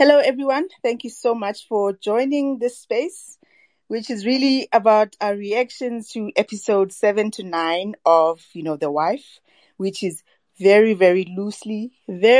Hello, everyone. Thank you so much for joining this space, which is really about our reactions to episode 7 to 9 of, The Wife, which is very, very loosely,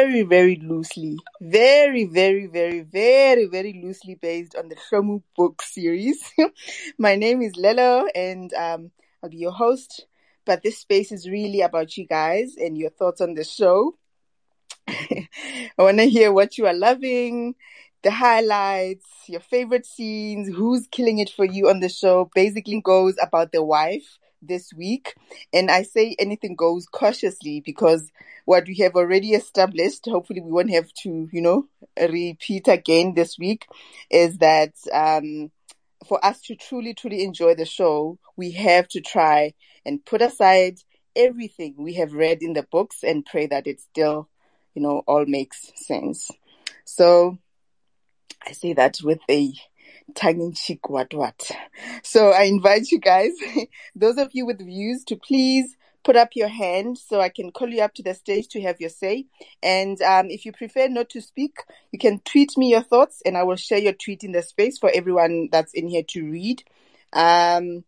very loosely based on the Shomu book series. My name is Lelo, and I'll be your host. But this space is really about you guys and your thoughts on the show. I want to hear what you are loving, the highlights, your favorite scenes, who's killing it for you on the show. Basically goes about The Wife this week. And I say anything goes cautiously because what we have already established, hopefully we won't have to, repeat again this week, is that for us to truly, truly enjoy the show, we have to try and put aside everything we have read in the books and pray that it still all makes sense. So I say that with a tongue-in-cheek what. So I invite you guys, those of you with views, to please put up your hand so I can call you up to the stage to have your say. And if you prefer not to speak, you can tweet me your thoughts and I will share your tweet in the space for everyone that's in here to read. Where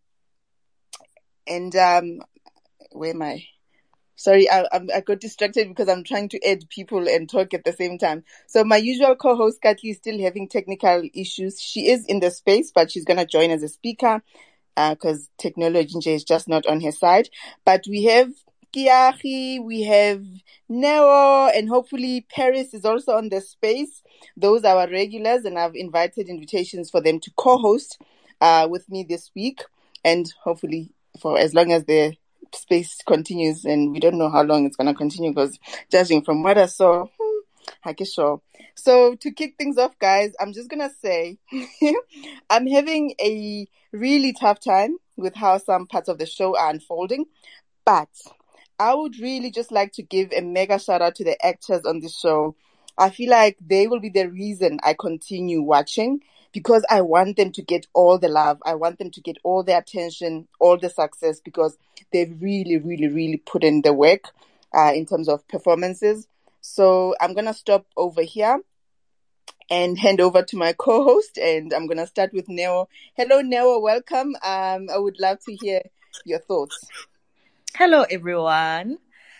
am I? Sorry, I got distracted because I'm trying to add people and talk at the same time. So my usual co-host, Katli, is still having technical issues. She is in the space, but she's going to join as a speaker because technology is just not on her side. But we have Kiachi, we have Neo, and hopefully Paris is also on the space. Those are our regulars, and I've invited invitations for them to co-host with me this week. And hopefully for as long as the space continues, and we don't know how long it's going to continue because judging from what I saw, sure. So to kick things off, guys, I'm just going to say I'm having a really tough time with how some parts of the show are unfolding, but I would really just like to give a mega shout out to the actors on the show. I feel like they will be the reason I continue watching because I want them to get all the love. I want them to get all the attention, all the success because they've really, really, really put in the work in terms of performances. So I'm going to stop over here and hand over to my co-host, and I'm going to start with Neo. Hello, Neo. Welcome. I would love to hear your thoughts. Hello, everyone.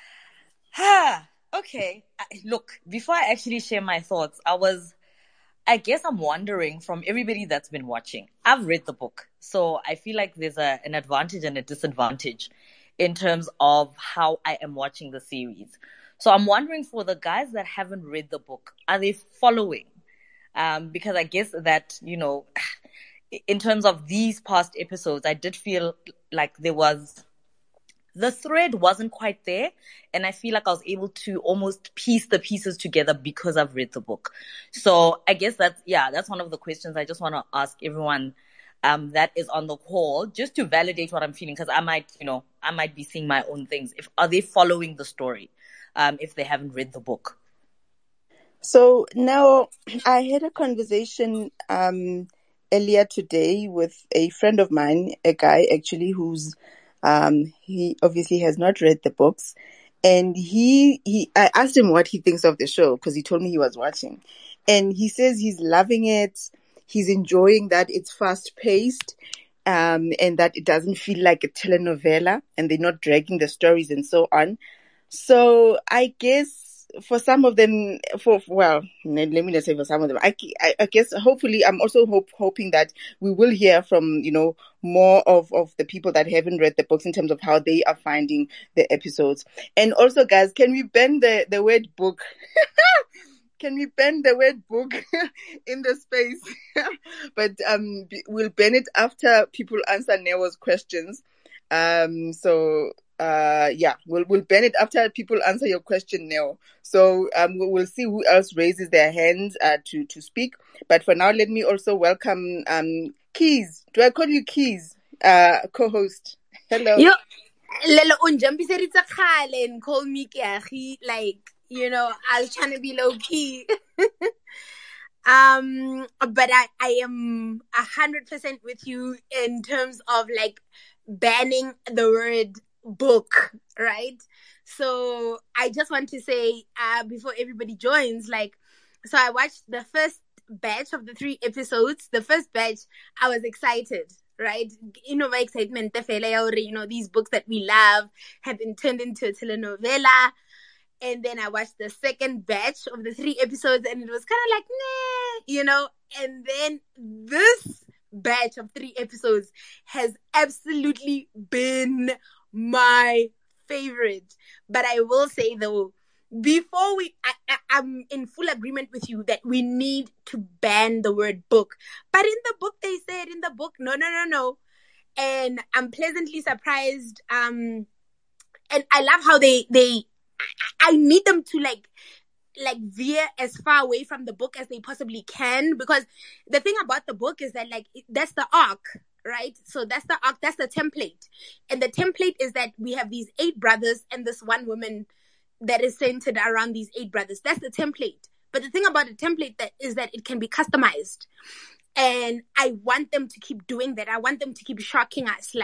Okay. Look, before I actually share my thoughts, I guess I'm wondering from everybody that's been watching. I've read the book, so I feel like there's an advantage and a disadvantage in terms of how I am watching the series. So I'm wondering for the guys that haven't read the book, are they following? Because I guess that, in terms of these past episodes, I did feel like the thread wasn't quite there, and I feel like I was able to almost piece the pieces together because I've read the book. So I guess that's one of the questions I just want to ask everyone that is on the call, just to validate what I'm feeling, because I might be seeing my own things. Are they following the story if they haven't read the book? So now I had a conversation earlier today with a friend of mine, a guy actually who's he obviously has not read the books, and I asked him what he thinks of the show because he told me he was watching, and he says he's loving it, he's enjoying that it's fast paced, and that it doesn't feel like a telenovela, and they're not dragging the stories and so on. So I guess for some of them, let me not say for some of them, I guess hopefully I'm also hoping that we will hear from, more of the people that haven't read the books in terms of how they are finding the episodes. And also, guys, can we ban the word book? Can we ban the word book in the space? But we'll ban it after people answer Neo's questions. We'll ban it after people answer your question, Neo. So we'll see who else raises their hands to speak. But for now, let me also welcome Keys. Do I call you Keys? Co-host. Hello. Yo, Lelo unjampiseritsa khale and call me Kiachi, like, I was trying to be low key. But I am 100% with you in terms of like banning the word book, right? So I just want to say, before everybody joins, like, So I watched the first batch of the 3 episodes. The first batch, I was excited, right? My excitement, these books that we love have been turned into a telenovela. And then I watched the second batch of the 3 episodes, and it was kind of like, nah, And then this batch of 3 episodes has absolutely been my favorite. But I will say though, before I'm in full agreement with you that we need to ban the word book. But in the book, they said no. And I'm pleasantly surprised. And I love how I need them to like veer as far away from the book as they possibly can, because the thing about the book is that that's the arc, right? So that's the arc, that's the template. And the template is that we have these 8 brothers and this one woman that is centered around these 8 brothers. That's the template. But the thing about the template is that it can be customized. And I want them to keep doing that. I want them to keep shocking us.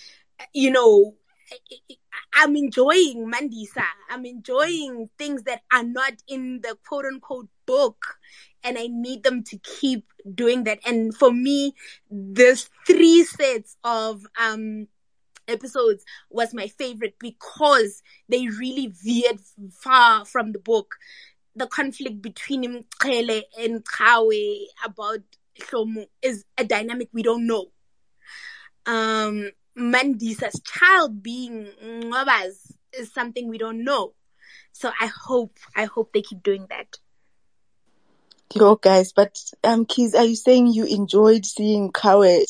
I'm enjoying Mandisa. I'm enjoying things that are not in the quote unquote book. And I need them to keep doing that. And for me, this 3 sets of episodes was my favorite because they really veered far from the book. The conflict between Mqele and Kawe about Hlomu is a dynamic we don't know. Mandisa's child being Ngobaz is something we don't know. So I hope they keep doing that. Yo, guys, but Keys, are you saying you enjoyed seeing Kawe?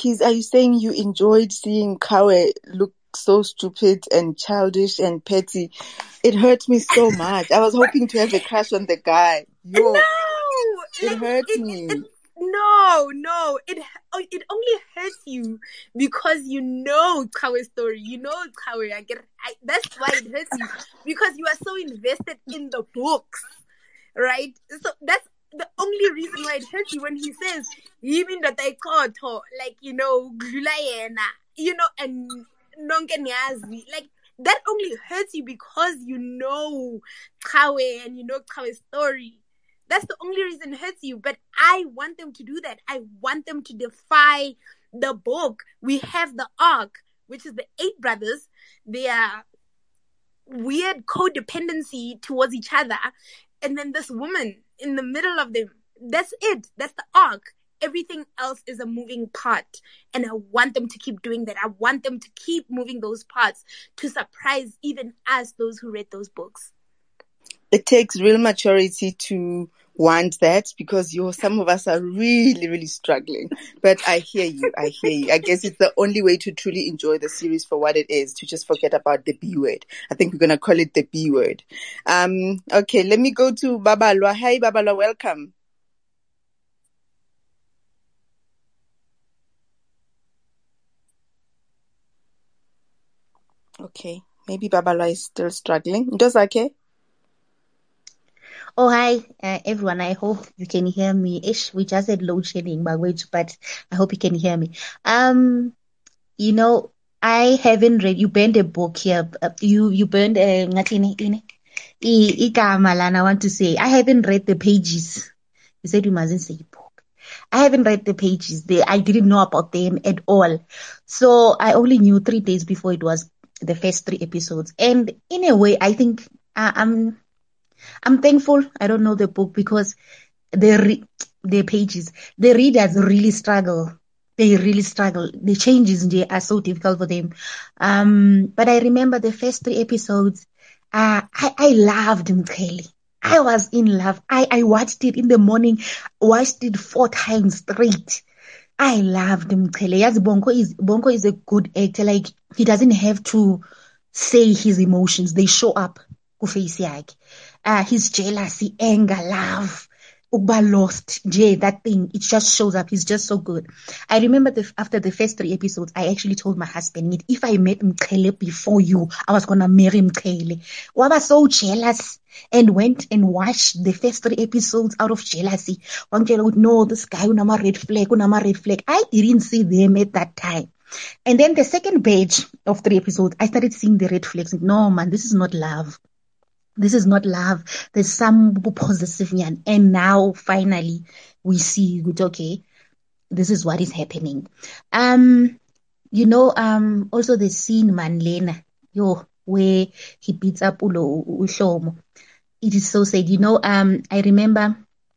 Look so stupid and childish and petty? It hurt me so much. I was hoping to have a crush on the guy. Yo, no, it hurt me. No, it only hurts you because you know Kawe's story. You know Kawe. That's why it hurts you, because you are so invested in the books, right? So that's the only reason why it hurts you when he says, even that I caught her, and nonkenyazi. That only hurts you because you know Kawe and you know Kawe's story. That's the only reason it hurts you. But I want them to do that. I want them to defy the book. We have the arc, which is the 8 brothers. Their weird codependency towards each other. And then this woman in the middle of them. That's it. That's the arc. Everything else is a moving part. And I want them to keep doing that. I want them to keep moving those parts to surprise even us, those who read those books. It takes real maturity to want that, because some of us are really, really struggling. But I hear you. I guess it's the only way to truly enjoy the series for what it is, to just forget about the B word. I think we're going to call it the B word. Okay, let me go to Babalwa. Hi, Babalwa, welcome. Okay, maybe Babalwa is still struggling. Does okay? Oh, hi, everyone. I hope you can hear me. We just had load shedding, but I hope you can hear me. I haven't read, you burned a book here. You burned Igama, and I want to say, I haven't read the pages. You said you mustn't say book. I haven't read the pages. I didn't know about them at all. So I only knew 3 days before it was the first 3 episodes. And in a way, I think I'm thankful I don't know the book, because the pages, the readers really struggle. They really struggle. The changes are so difficult for them. But I remember the first 3 episodes. I loved Mqele. I was in love. I watched it in the morning, watched it 4 times straight. I loved Mqele. Yes, Bonko is a good actor. He doesn't have to say his emotions. They show up. His jealousy, anger, love, lost, that thing, it just shows up. He's just so good. I remember after the first 3 episodes, I actually told my husband, if I met Mqele before you, I was gonna marry Mqele. I was so jealous and went and watched the first 3 episodes out of jealousy. No, this guy, unama red flag. I didn't see them at that time. And then the second batch of 3 episodes, I started seeing the red flags. No, man, this is not love. This is not love. There's some possessive, and now finally we see, okay, this is what is happening. Also the scene Manlena, where he beats up Uhlomo. It is so sad. I remember,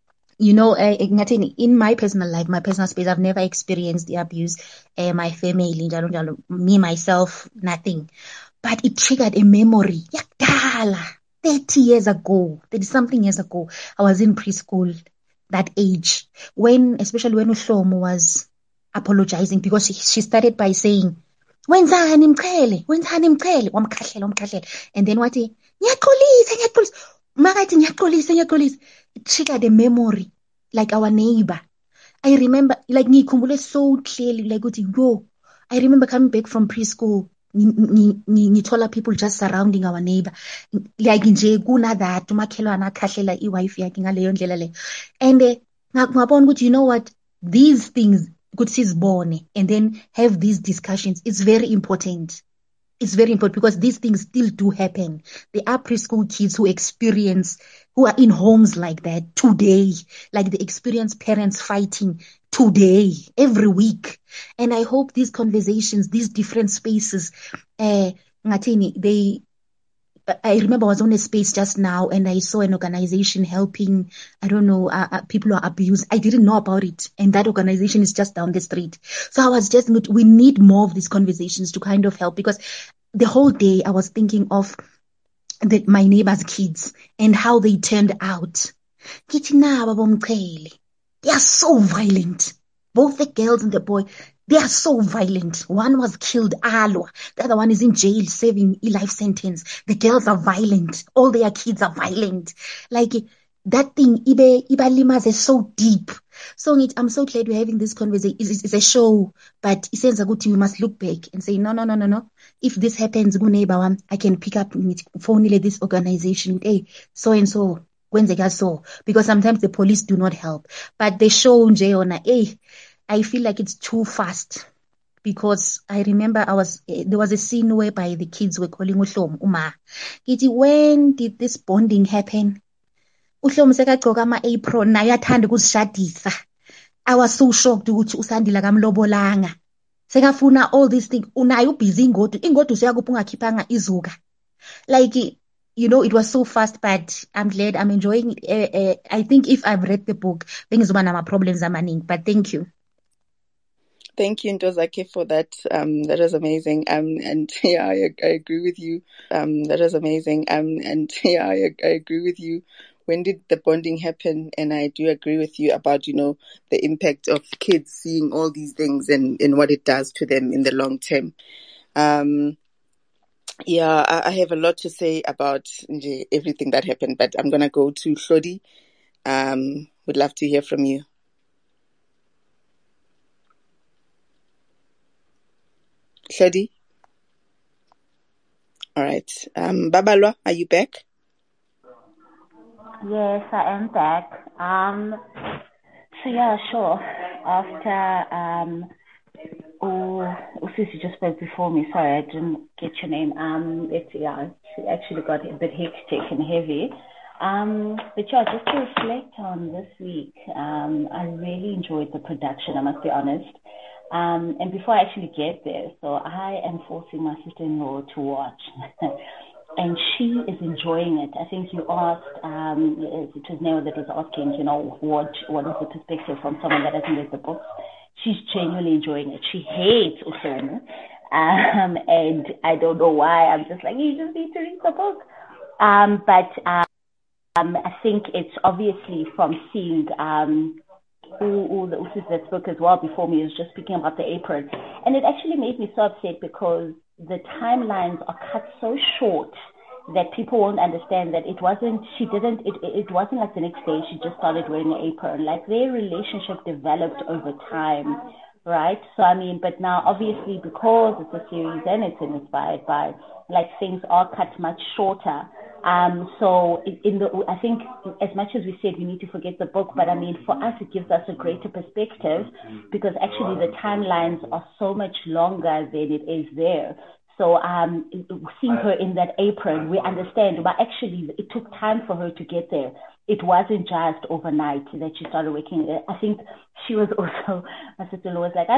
in my personal life, my personal space, I've never experienced the abuse. My family, me, myself, nothing. But it triggered a memory. Yakdala, 30 years ago, 30 something years ago, I was in preschool, that age, especially when Uhlomo was apologizing, because she started by saying, wenzani mchele, wamkhahlela. And then what? Ngiyaxolisa. Makathi ngiyaxolisa. It triggered a memory, like our neighbor. I remember, like ngikhumbule so clearly, like I remember coming back from preschool. Ngithola people just surrounding our neighbor, like nje that umakhelwane akhahlela iwife yakhe ngaleyo ndlela le. And ngabona ukuthi, you know what, these things ukuthi sizibone and then have these discussions, it's very important. It's very important because these things still do happen. There are preschool kids who are in homes like that today, like they experience parents fighting today, every week. And I hope these conversations, these different spaces, I remember I was on a space just now and I saw an organization helping, people who are abused. I didn't know about it. And that organization is just down the street. So I was we need more of these conversations to kind of help, because the whole day I was thinking of my neighbor's kids and how they turned out. They are so violent. Both the girls and the boy, they are so violent. One was killed, Alwa. The other one is in jail serving a life sentence. The girls are violent. All their kids are violent. Like that thing, Iba Limas is so deep. So I'm so glad we're having this conversation. It's a show, but it says we must look back and say, no. If this happens, I can pick up phone this organization. Hey, so and so. When they got so, because sometimes the police do not help. But the show I feel like it's too fast, because I remember there was a scene whereby the kids were calling Uhlomo Uma. When did this bonding happen? Uhlomo sekagcoka ama-apron naye athanda ukuzishadisa. I was so shocked ukuthi uSandile akamlobolanga. Sekafuna all these things. Unaye ubhizi ingodo usuyakuphi ungakhiphanga izuka. Like, it was so fast, but I'm glad, I'm enjoying it. I think if I've read the book, bengizoba nama problems amaningi, but thank you. Thank you, Ntozake, for that. That was amazing. And yeah, I agree with you. That was amazing. And yeah, I agree with you. When did the bonding happen? And I do agree with you about, the impact of kids seeing all these things and what it does to them in the long term. Yeah, I have a lot to say about everything that happened, but I'm going to go to Hlodi. Would love to hear from you. Hlodi? All right. Babalwa, are you back? Yes, I am back. So yeah, sure. After Sissy just spoke before me. Sorry, I didn't get your name. It actually got a bit hectic and heavy. But yeah, just to reflect on this week, I really enjoyed the production, I must be honest. And before I actually get there, so I am forcing my sister-in-law to watch. And she is enjoying it. I think you asked, it was Neo that was asking, what is the perspective from someone that hasn't read the books? She's genuinely enjoying it. She hates Uhlomo. And I don't know why. I'm just like, you just need to read the book. But I think it's obviously from seeing all the Usis that spoke as well before me is just speaking about the apron. And it actually made me so upset because the timelines are cut so short that people won't understand that it wasn't like the next day she just started wearing an apron. Like their relationship developed over time, right? So but now obviously because it's a series and it's inspired by, like, things are cut much shorter. So I think as much as we said we need to forget the book, but for us it gives us a greater perspective because actually the timelines are so much longer than it is there. So seeing her in that apron, we understand, but actually it took time for her to get there. It wasn't just overnight that she started working. I think she was also, my sister-in-law was like,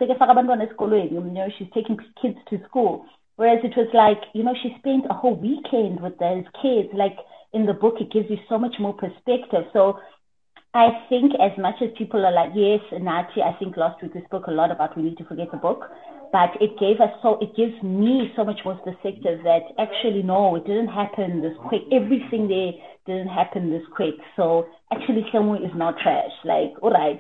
she's taking kids to school. Whereas it was like, she spent a whole weekend with those kids. Like in the book, it gives you so much more perspective. So I think as much as people are like, yes, Nathi, I think last week we spoke a lot about we need to forget the book, but it gives me so much more perspective that actually, no, it didn't happen this quick. Everything there didn't happen this quick. So actually, Hlomwe is not trash. Like, all right.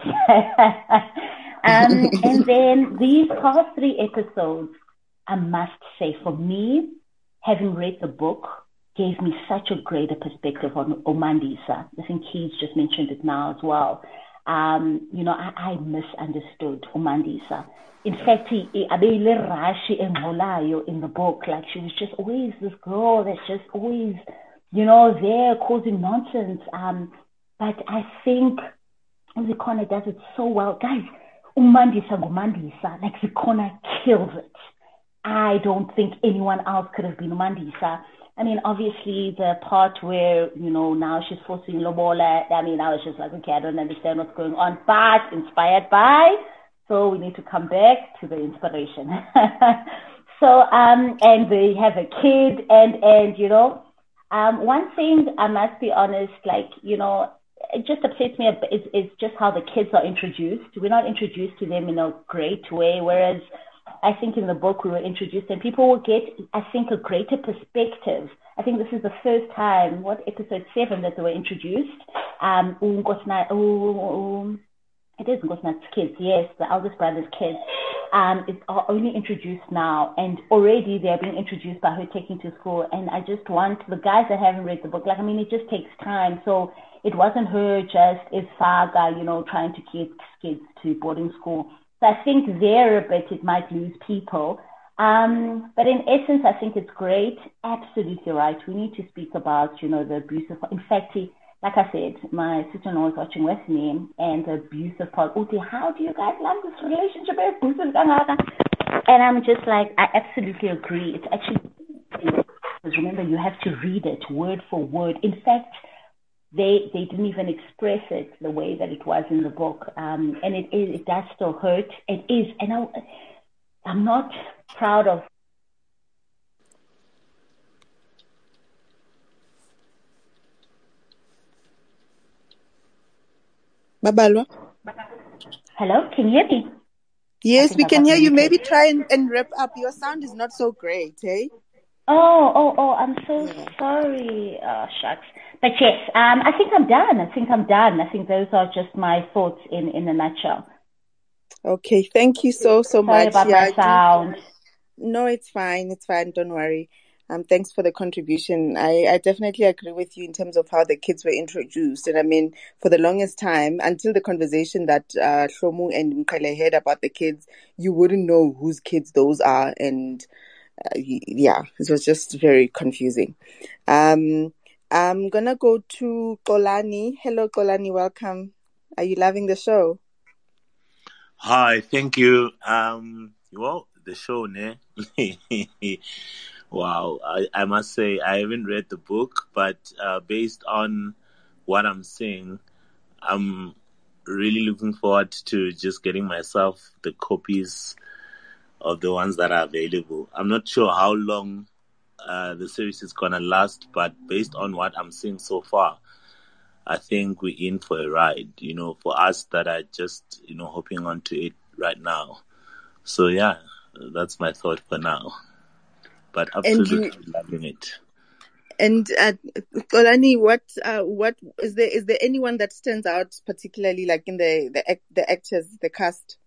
And then these past 3 episodes, I must say, for me, having read the book, gave me such a greater perspective on Omandisa. I think he's just mentioned it now as well. I misunderstood Omandisa. In fact, Rashi and Molayo in the book, like she was just always this girl that's just always, there causing nonsense. But I think Zikona does it so well. Guys, Umandisa, like Zikona kills it. I don't think anyone else could have been Umandisa. I mean, obviously, the part where, now she's forcing Lobola, I was just like, okay, I don't understand what's going on, but inspired by, so we need to come back to the inspiration. So, and they have a kid, and one thing I must be honest, like, it just upsets me, is just how the kids are introduced. We're not introduced to them in a great way, whereas I think in the book we were introduced and people will get, I think, a greater perspective. I think this is the first time, episode 7 that they were introduced. It is Nkosina's kids, yes, the eldest brother's kids. It's only introduced now, and already they're being introduced by her taking to school. And I just want the guys that haven't read the book, it just takes time. So it wasn't her just as saga, trying to keep kids to boarding school. So I think there a bit it might lose people. But in essence, I think it's great. Absolutely right. We need to speak about, the abuse of, in fact, like I said, my sister-in-law was watching with me, and the abusive part, Uti, how do you guys love this relationship? And I'm just like, I absolutely agree. It's actually, because remember, you have to read it word for word. In fact, they didn't even express it the way that it was in the book. And it does still hurt. It is. And I'm not proud of. Babalwa? Hello, can you hear me? Yes, we can hear you. Maybe try and wrap up. Your sound is not so great, eh? Oh, I'm so sorry. Oh, shucks. But yes, I think I'm done. I think those are just my thoughts in a nutshell. Okay, thank you so much. Sorry about my sound. No, it's fine. Don't worry. Thanks for the contribution. I definitely agree with you in terms of how the kids were introduced. And I mean, for the longest time, until the conversation that Hlomu and Mkele had about the kids, you wouldn't know whose kids those are. And it was just very confusing. I'm gonna go to Kolani. Hello, Kolani. Welcome. Are you loving the show? Hi, thank you. Well, the show, ne? Wow, I must say I haven't read the book, but based on what I'm seeing, I'm really looking forward to just getting myself the copies of the ones that are available. I'm not sure how long the series is gonna last, but based on what I'm seeing so far, I think we're in for a ride, for us that are just, hopping onto it right now. So yeah, that's my thought for now. But absolutely loving it. And Kolani, what is there anyone that stands out particularly, like in the actors, the cast?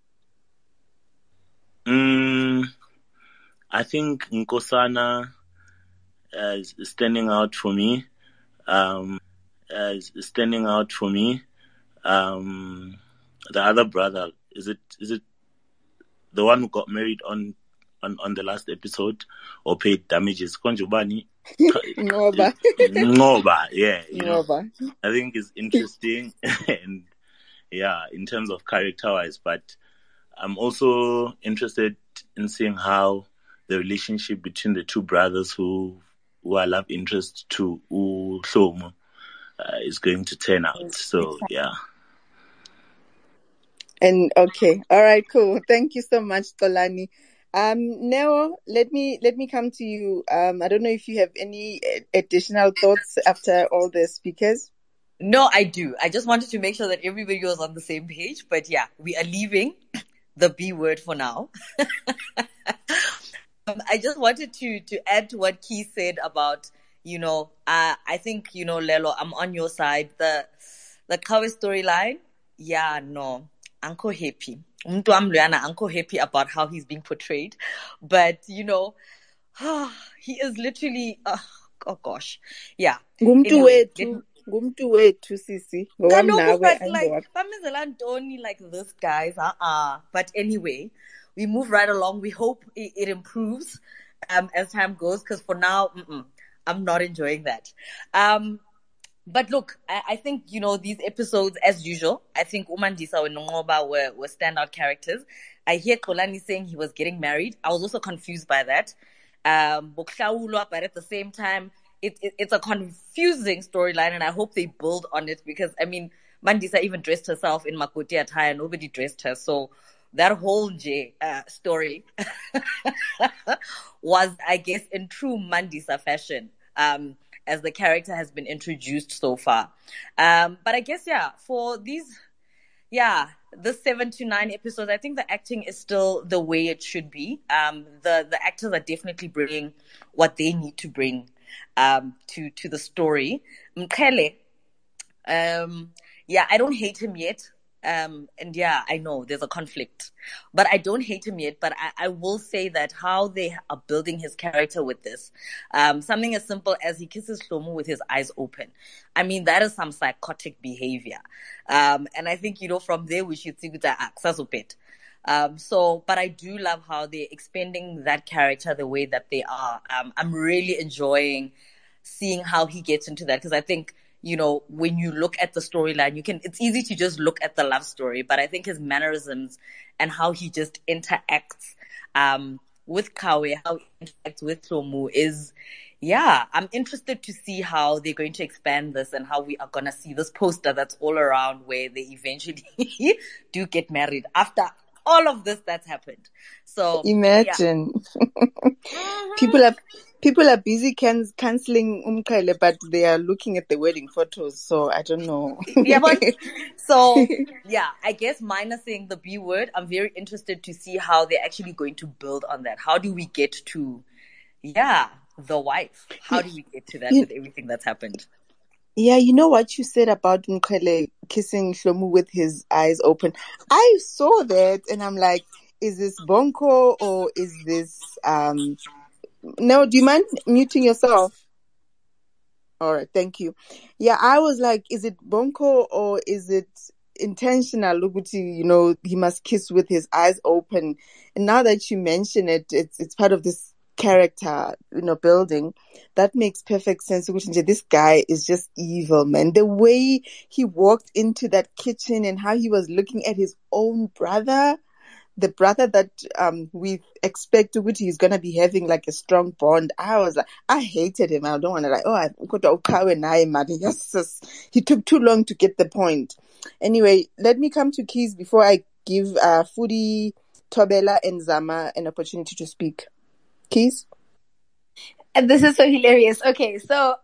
I think Nkosana is standing out for me. The other brother, is it the one who got married on the last episode or paid damages? Konjubani. Ngoba, yeah. I think it's interesting and in terms of character wise, but I'm also interested in seeing how the relationship between the two brothers who are love interest to Hlomo is going to turn out. So yeah. And okay, all right, cool. Thank you so much, Tolani. Neo, let me come to you. I don't know if you have any additional thoughts after all the speakers. No, I do. I just wanted to make sure that everybody was on the same page. But yeah, we are leaving the B word for now. I just wanted to add to what Keith said about, I think, Lelo, I'm on your side. The Kawe storyline, yeah, no, Uncle happy. Uncle happy about how he's being portrayed. But, he is literally, oh gosh. Yeah. Ngumntu wethu sisi. Bamenzela ntoni like this, guys. But anyway, we move right along. We hope it improves as time goes, because for now, I'm not enjoying that. But look, I think, these episodes, as usual, I think Umandisa and Nongoba were standout characters. I hear Kolani saying he was getting married. I was also confused by that. But at the same time, it's a confusing storyline, and I hope they build on it, because, Mandisa even dressed herself in Makoti attire. Nobody dressed her. So that whole story was, I guess, in true Mandisa fashion, as the character has been introduced so far. But I guess, for these, the 7 to 9 episodes, I think the acting is still the way it should be. The actors are definitely bringing what they need to bring to the story. Mkhele, I don't hate him yet. And I know there's a conflict, but I don't hate him yet. But I will say that how they are building his character with this, something as simple as he kisses Hlomo with his eyes open. That is some psychotic behavior. And I think, from there we should see with the access of it. But I do love how they're expanding that character the way that they are. I'm really enjoying seeing how he gets into that, because I think, when you look at the storyline, it's easy to just look at the love story, but I think his mannerisms and how he just interacts, with Kawe, how he interacts with Hlomo is, I'm interested to see how they're going to expand this and how we are going to see this poster that's all around where they eventually do get married after all of this that's happened. So imagine, people are busy canceling Umkhele, but they are looking at the wedding photos. So I don't know. I guess minusing the B word, I'm very interested to see how they're actually going to build on that. How do we get to, the wife? How do we get to that with everything that's happened? Yeah, you know what you said about Mkhele kissing Hlomo with his eyes open. I saw that and I'm like, is this Bonko or is this No, do you mind muting yourself? All right, thank you. Yeah, I was like, is it Bonko or is it intentional? Luguti, he must kiss with his eyes open. And now that you mention it, it's part of this character, building. That makes perfect sense. This guy is just evil, man. The way he walked into that kitchen and how he was looking at his own brother, the brother that we expect he's gonna be having like a strong bond. I was like, I hated him. I don't want to yes, he took too long to get the point. Anyway, let me come to Keys before I give Foodie, Tobela, and Zama an opportunity to speak. Keys? And this is so hilarious. Okay, so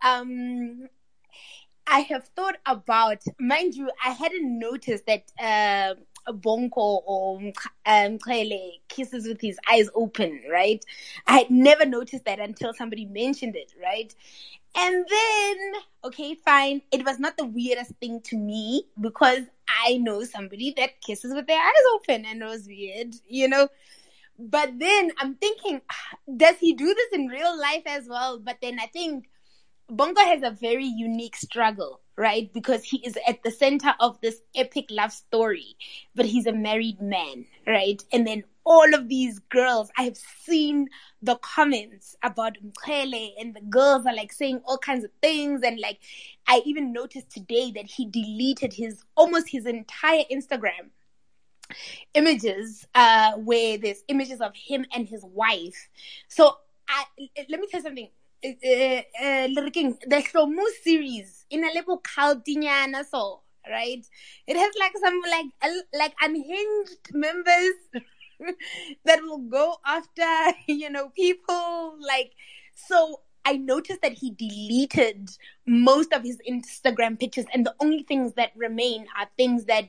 I have thought about, mind you, I hadn't noticed that Bonko or Mkhele kisses with his eyes open, right? I had never noticed that until somebody mentioned it, right? And then, okay, fine. It was not the weirdest thing to me because I know somebody that kisses with their eyes open and it was weird, But then I'm thinking, does he do this in real life as well? But then I think Bongo has a very unique struggle, right? Because he is at the center of this epic love story, but he's a married man, right? And then all of these girls, I have seen the comments about Mkhele and the girls are like saying all kinds of things. And like, I even noticed today that he deleted almost his entire Instagram images where there's images of him and his wife. So let me tell you something. The Shlomu series in a level Kaldinyana, so right, it has like some like unhinged members that will go after people, like. So I noticed that he deleted most of his Instagram pictures, and the only things that remain are things that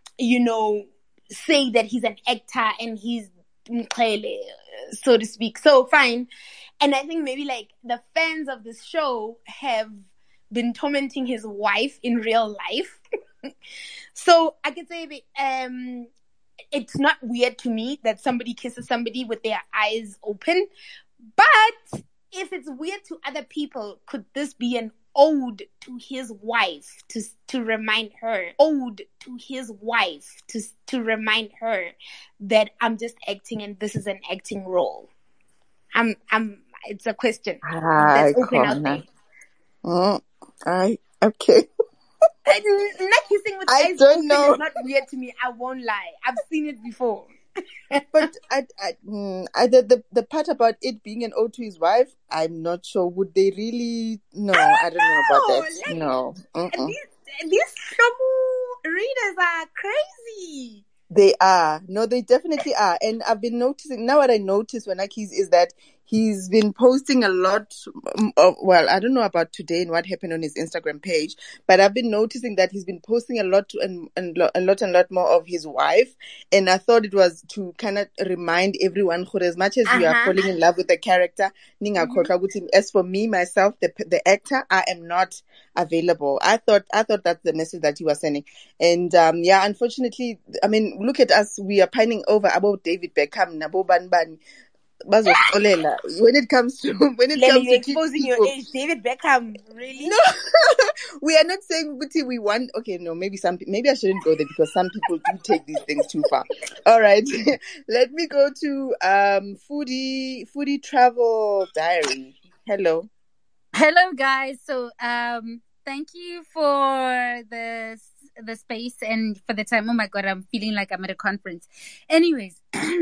say that he's an actor and he's Mqele, so to speak. So fine. And I think maybe like the fans of this show have been tormenting his wife in real life. So I could say it's not weird to me that somebody kisses somebody with their eyes open. But if it's weird to other people, could this be an ode to his wife to remind her, to remind her that I'm just acting and this is an acting role? It's a question that's open out there. Okay. Not kissing with eyes open is not weird to me. I won't lie. I've seen it before. But the part about it being an ode to his wife, I'm not sure. Would they really? No, I don't know about that. Like, no. These Shlomu readers are crazy. They are. No, they definitely are. And I've been noticing, now what I notice when Akis is that he's been posting a lot well, I don't know about today and what happened on his Instagram page, but I've been noticing that he's been posting a lot and a lot more of his wife. And I thought it was to kind of remind everyone, as much as you are falling in love with the character, as for me, myself, the actor, I am not available. I thought that's the message that he was sending. And unfortunately, I mean, look at us, we are pining over about David Beckham, Nabo Banban. When it comes to you're exposing your age, David Beckham, really? No, we are not saying we want. Okay, no, maybe I shouldn't go there because some people do take these things too far. All right, let me go to foodie travel diary. Hello guys. So thank you for the space and for the time. Oh my god, I'm feeling like I'm at a conference. Anyways,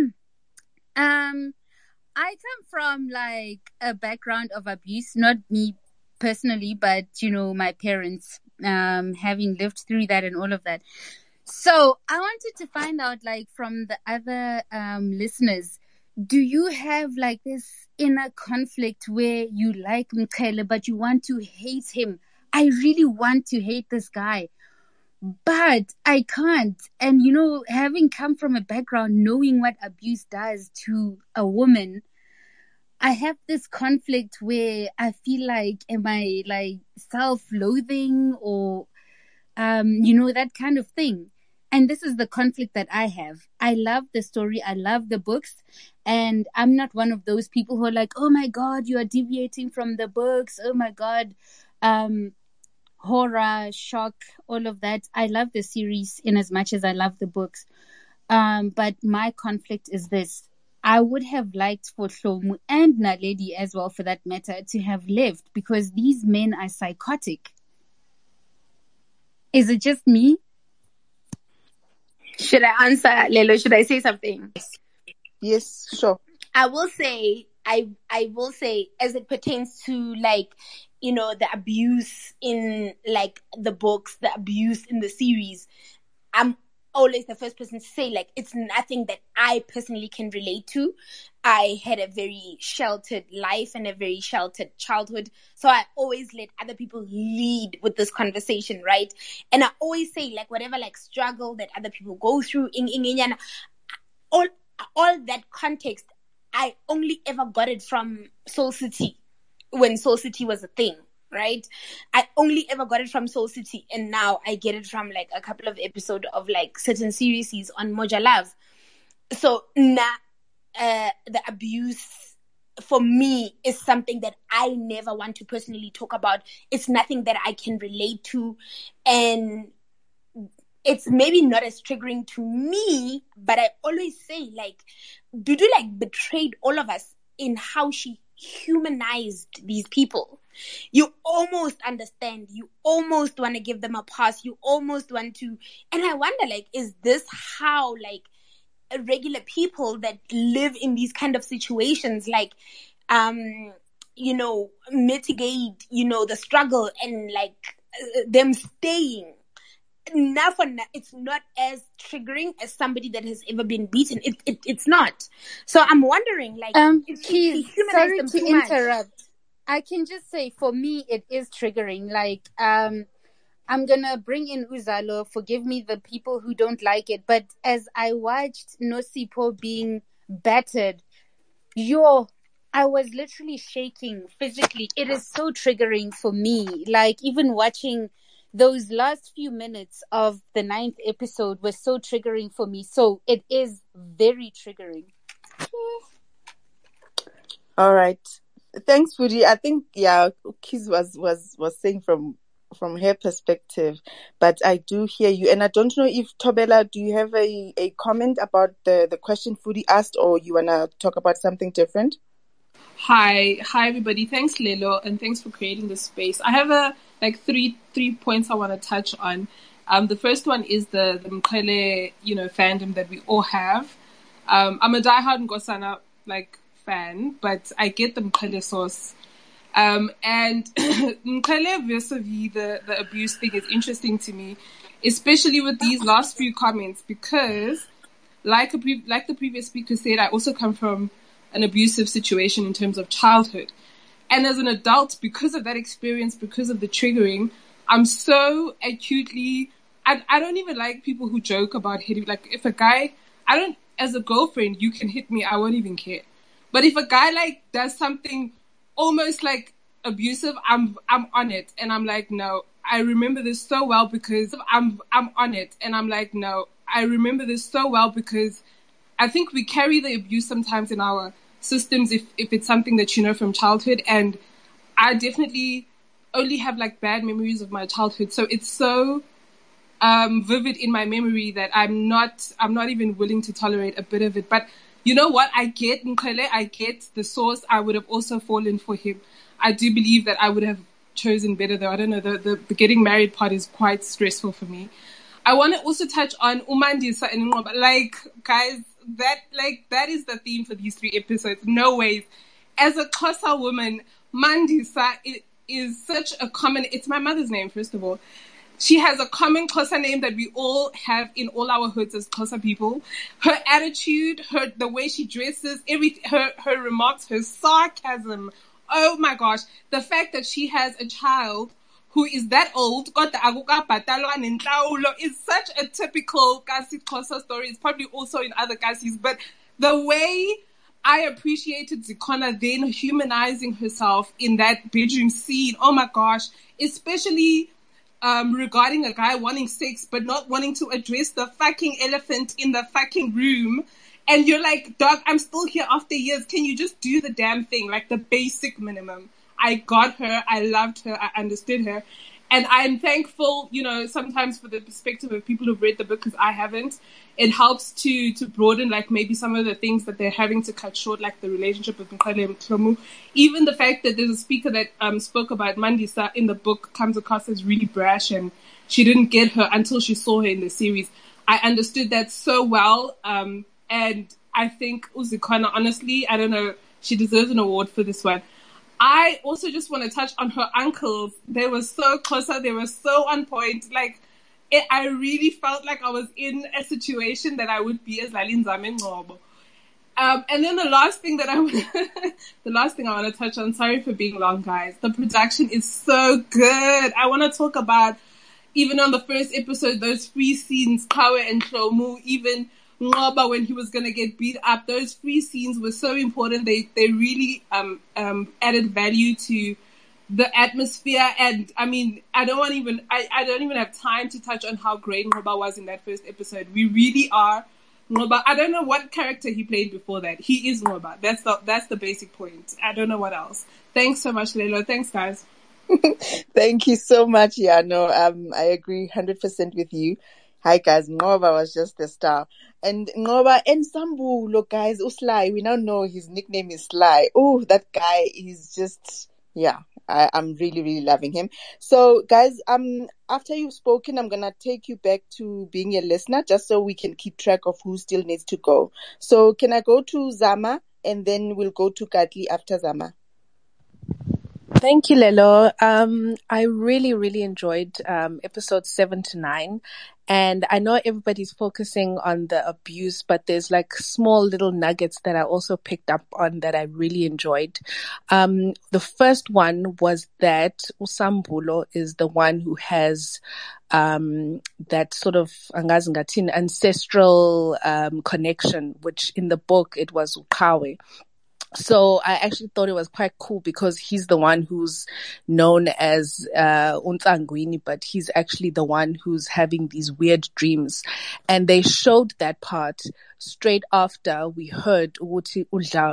I come from like a background of abuse, not me personally, but my parents having lived through that and all of that. So I wanted to find out, like, from the other listeners, do you have like this inner conflict where you like Mqele but you want to hate him? I really want to hate this guy, but I can't. And having come from a background knowing what abuse does to a woman, I have this conflict where I feel like, am I like self-loathing or that kind of thing. And this is the conflict that I have. I love the story, I love the books, and I'm not one of those people who are like, oh my god, you are deviating from the books, oh my god, horror, shock, all of that. I love the series in as much as I love the books. But my conflict is this. I would have liked for Shlomu and Naledi as well, for that matter, to have lived, because these men are psychotic. Is it just me? Should I answer, Lelo? Should I say something? Yes, sure. I will say, as it pertains to like, the abuse in like the books, the abuse in the series, I'm always the first person to say, like, it's nothing that I personally can relate to. I had a very sheltered life and a very sheltered childhood. So I always let other people lead with this conversation, right? And I always say, like, whatever, like, struggle that other people go through, all that context, I only ever got it from Soul City, when Soul City was a thing. Right? I only ever got it from Soul City, and now I get it from like a couple of episodes of like certain series on Moja Love. So the abuse for me is something that I never want to personally talk about. It's nothing that I can relate to, and it's maybe not as triggering to me, but I always say, like, Dudu like betrayed all of us in how she humanized these people. you almost understand. You almost want to give them a pass. You almost want to. And I wonder, like, is this how, like, regular people that live in these kind of situations, like, mitigate, the struggle and, like, them staying? It's not as triggering as somebody that has ever been beaten. It's not. So I'm wondering, like, Keys, sorry to interrupt. I can just say, for me, it is triggering. Like, I'm gonna bring in Uzalo. Forgive me, the people who don't like it. But as I watched Nosipho being battered, I was literally shaking physically. It is so triggering for me. Like, even watching those last few minutes of the 9th episode was so triggering for me. So it is very triggering. All right. Thanks, Fuji. I think, Kiz was saying from her perspective, but I do hear you. And I don't know if Thobela, do you have a comment about the question Fuji asked, or you want to talk about something different? Hi everybody. Thanks, Lelo, and thanks for creating this space. I have three points I want to touch on. The first one is the Mqele, fandom that we all have. I'm a diehard Nkosana fan, but I get the Mqele source. And Mqele vis-a-vis the abuse thing is interesting to me, especially with these last few comments, because like the previous speaker said, I also come from an abusive situation in terms of childhood. And as an adult, because of that experience, because of the triggering, I'm so acutely, I don't even like people who joke about hitting. Like, if a guy, as a girlfriend, you can hit me, I won't even care. But if a guy does something almost abusive, I'm on it. And I'm like, no, I remember this so well because I'm on it. And I'm like, no, I remember this so well because I think we carry the abuse sometimes in our systems if it's something that from childhood. And I definitely only have bad memories of my childhood, so it's so vivid in my memory that I'm not even willing to tolerate a bit of it. But you know what, I get Mqele, I get the source. I would have also fallen for him. I do believe that I would have chosen better, though. I don't know, the getting married part is quite stressful for me. I want to also touch on uMandisa and Ngoba. Guys, that is the theme for these 3 episodes. No ways. As a Xhosa woman, Mandisa is such a common, it's my mother's name, first of all. She has a common Xhosa name that we all have in all our hoods as Xhosa people. Her attitude, the way she dresses, her remarks, her sarcasm. Oh my gosh. The fact that she has a child who is that old, is such a typical Kasi Xhosa story. It's probably also in other Kasis, but the way I appreciated Zikhona then humanizing herself in that bedroom scene, oh my gosh, especially regarding a guy wanting sex but not wanting to address the fucking elephant in the fucking room. And you're like, dog, I'm still here after years. Can you just do the damn thing? The basic minimum. I got her. I loved her. I understood her. And I'm thankful, sometimes for the perspective of people who've read the book, because I haven't. It helps to broaden, maybe some of the things that they're having to cut short, like the relationship with Mqele and Tlomu. Even the fact that there's a speaker that spoke about Mandisa in the book comes across as really brash, and she didn't get her until she saw her in the series. I understood that so well. And I think Zikhona, honestly, I don't know, she deserves an award for this one. I also just want to touch on her uncles. They were so close. They were so on point. I really felt like I was in a situation that I would be as Lalinzame Ngcobo. And then the last thing I want to touch on, sorry for being long, guys. The production is so good. I want to talk about, even on the first episode, those 3 scenes, Kawe and Tlomu, even Ngoba when he was going to get beat up. Those 3 scenes were so important. They really added value to the atmosphere. And I mean, I don't even have time to touch on how great Ngoba was in that first episode. We really are Ngoba. I don't know what character he played before that. He is Ngoba. That's the basic point. I don't know what else. Thanks so much, Lelo. Thanks, guys. Thank you so much. Yeah, no, I agree 100% with you. Hi guys, Ngoba was just the star. And Ngoba and Sambulo, guys, Usly, we now know his nickname is Sly. Oh, that guy is just, yeah, I'm really, really loving him. So guys, after you've spoken, I'm going to take you back to being a listener just so we can keep track of who still needs to go. So can I go to Zama and then we'll go to Katli after Zama? Thank you, Lelo. I really, really enjoyed episodes 7 to 9. And I know everybody's focusing on the abuse, but there's like small little nuggets that I also picked up on that I really enjoyed. The first one was that Usambulo is the one who has that sort of ancestral connection, which in the book it was Ukawe. So I actually thought it was quite cool because he's the one who's known as Untangwini, but he's actually the one who's having these weird dreams. And they showed that part straight after we heard Uti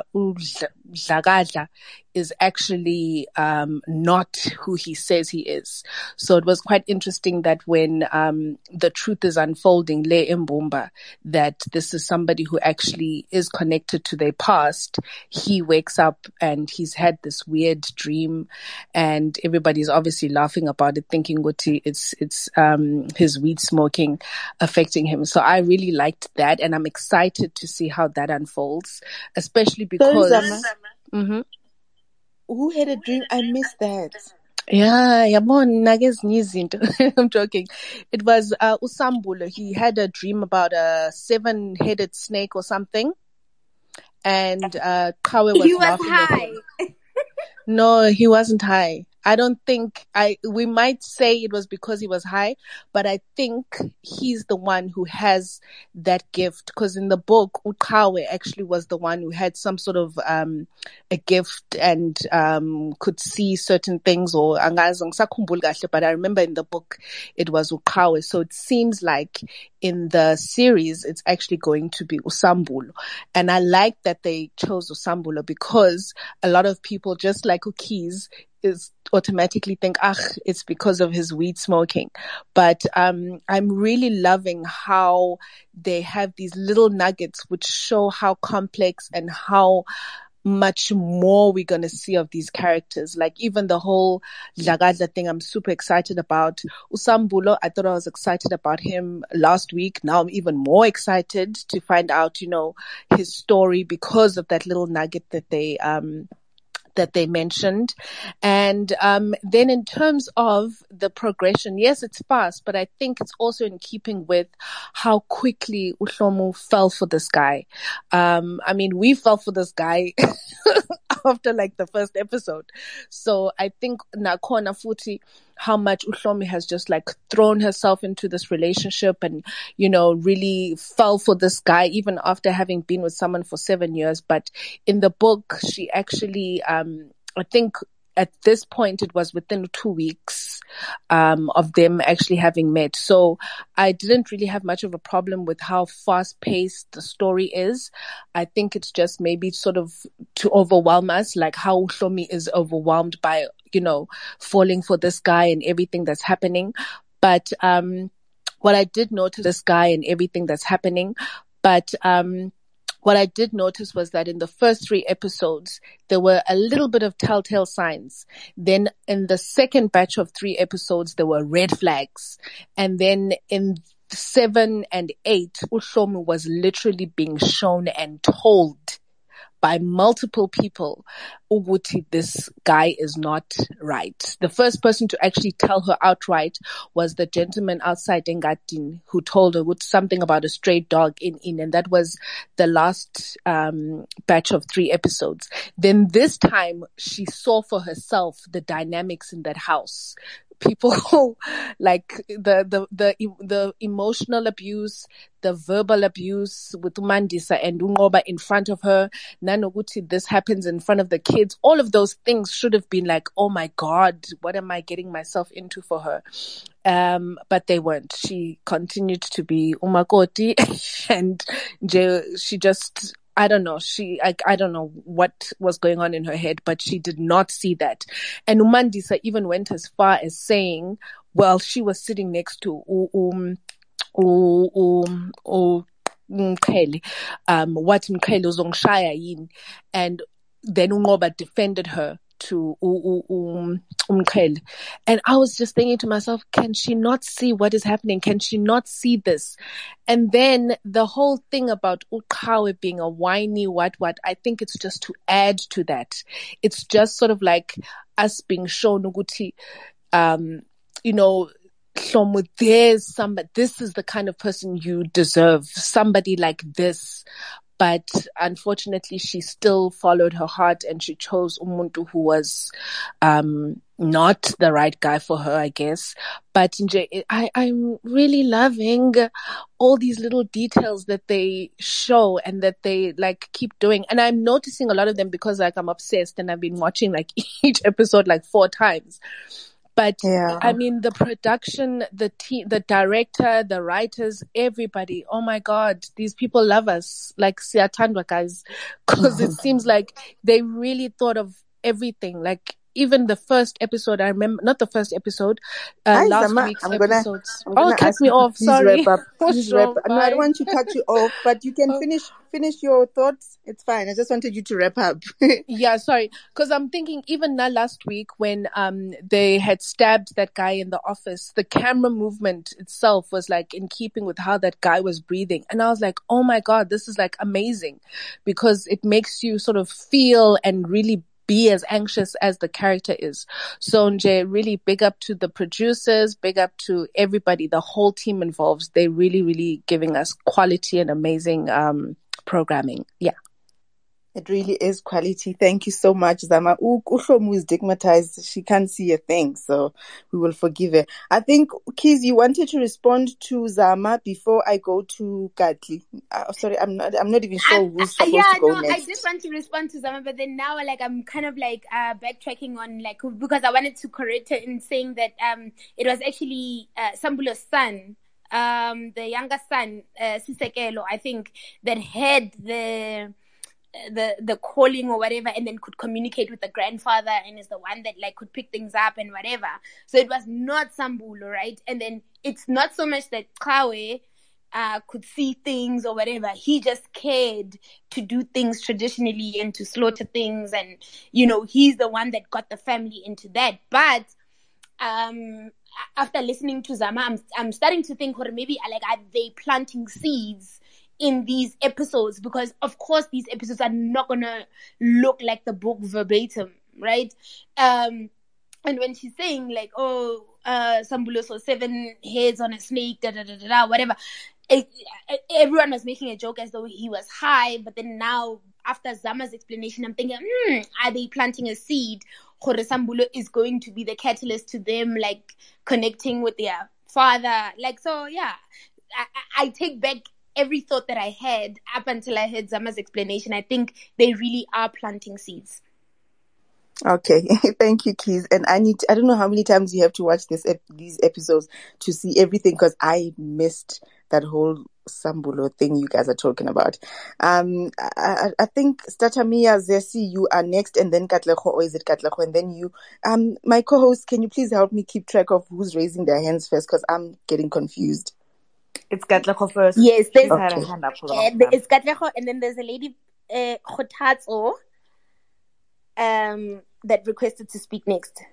Dlakadla is actually not who he says he is. So it was quite interesting that when the truth is unfolding, Le Mbumba, that this is somebody who actually is connected to their past. He wakes up and he's had this weird dream, and everybody's obviously laughing about it, thinking it's his weed smoking affecting him. So I really liked that, and I'm excited to see how that unfolds, especially because who had a dream? I missed that. Yeah, I'm joking. It was Usambulo. He had a dream about a 7-headed snake or something, and Kawe was He was laughing at high. him. No, he wasn't high. I don't think we might say it was because he was high, but I think he's the one who has that gift. Because in the book, Ukawe actually was the one who had some sort of a gift and could see certain things, or but I remember in the book it was Ukawe. So it seems like in the series it's actually going to be Usambulo. And I like that they chose Usambulo because a lot of people, just like Ukis, is automatically think, it's because of his weed smoking. But I'm really loving how they have these little nuggets which show how complex and how much more we're going to see of these characters. Like even the whole Dlakadla thing, I'm super excited about. Usambulo, I thought I was excited about him last week. Now I'm even more excited to find out, his story because of that little nugget that they mentioned. And then in terms of the progression, yes, it's fast, but I think it's also in keeping with how quickly Uhlomu fell for this guy. We fell for this guy after like the first episode. So I think Nakona Futi, how much Uhlomi has just like thrown herself into this relationship and, really fell for this guy even after having been with someone for 7 years. But in the book, she actually, I think at this point it was within 2 weeks of them actually having met. So I didn't really have much of a problem with how fast paced the story is. I think it's just maybe sort of to overwhelm us, like how Uhlomi is overwhelmed by, falling for this guy and everything that's happening. But what I did notice this guy and everything that's happening, but what I did notice was that in the first 3 episodes, there were a little bit of telltale signs. Then in the second batch of 3 episodes, there were red flags. And then in 7 and 8, Uhlomi was literally being shown and told by multiple people, Uguti, this guy is not right. The first person to actually tell her outright was the gentleman outside Engatin, who told her something about a stray dog in, and that was the last batch of 3 episodes. Then this time she saw for herself the dynamics in that house. People like the emotional abuse, the verbal abuse with Mandisa and Ungoba in front of her. Nanoguti, this happens in front of the kids. All of those things should have been like, oh my God, what am I getting myself into for her? But they weren't. She continued to be Umakoti and she just, I don't know. I don't know what was going on in her head, but she did not see that. And Umandisa even went as far as saying, well, she was sitting next to Mkhele, what Mkhele uzongishaya yini, and then Ungoba defended her to Umkhel. And I was just thinking to myself, can she not see what is happening? Can she not see this? And then the whole thing about Uqhawe being a whiny what, I think it's just to add to that. It's just sort of like us being shown, Uguti, you know, Shlomo, this is the kind of person you deserve, somebody like this. But unfortunately, she still followed her heart and she chose umuntu who was not the right guy for her, I guess. But I'm really loving all these little details that they show and that they like keep doing. And I'm noticing a lot of them because like I'm obsessed and I've been watching like each episode like 4 times. But Yeah. I mean, the production, the team, the director, the writers, everybody. Oh my God, these people love us. Like siyathandwa, guys, because it seems like they really thought of everything. Like even the first episode, I remember, not the first episode, Hi, last Zama. week's I'm gonna episodes. ask Cut me you to off. please Sorry. wrap up. Please wrap up. No, I don't Bye. want to cut you off, but you can Oh. finish your thoughts. It's fine. I just wanted you to wrap up. Yeah, sorry. Because I'm thinking even now last week when they had stabbed that guy in the office, the camera movement itself was like in keeping with how that guy was breathing. And I was like, oh my God, this is like amazing because it makes you sort of feel and really be as anxious as the character is. So Nje, really big up to the producers, big up to everybody, the whole team involved. They really, really giving us quality and amazing programming. Yeah. It really is quality. Thank you so much, Zama. Uhlomu is stigmatized. She can't see a thing, so we will forgive her. I think, Keys, you wanted to respond to Zama before I go to Katli. Sorry, I'm not even sure who's supposed to go next. I did want to respond to Zama, but then now like I'm kind of like backtracking on like because I wanted to correct her in saying that it was actually Sambulo's son, the younger son, Sisekelo, I think, that had the calling or whatever, and then could communicate with the grandfather and is the one that like could pick things up and whatever. So it was not Sambulo, right? And then it's not so much that Kawe could see things or whatever. He just cared to do things traditionally and to slaughter things, and you know, he's the one that got the family into that. But after listening to Zama, I'm starting to think, or maybe like are they planting seeds in these episodes? Because of course these episodes are not gonna look like the book verbatim, right? And when she's saying like, oh, Sambulo saw 7 heads on a snake, whatever, everyone was making a joke as though he was high. But then now, after Zama's explanation, I'm thinking, are they planting a seed? Gore Sambulo is going to be the catalyst to them like connecting with their father. Like, so yeah, I take back every thought that I had up until I heard Zama's explanation. I think they really are planting seeds. Okay, thank you, Keys. And I don't know how many times you have to watch these episodes to see everything, because I missed that whole Sambulo thing you guys are talking about. I think Statamia, Zesi, you are next, and then Katlego, or is it Katlego? And then you, my co-host, can you please help me keep track of who's raising their hands first? Because I'm getting confused. It's Katlego first. Yes, there's had a hand up for a long time. it's Katlego, and then there's a lady, Khotatso, that requested to speak next.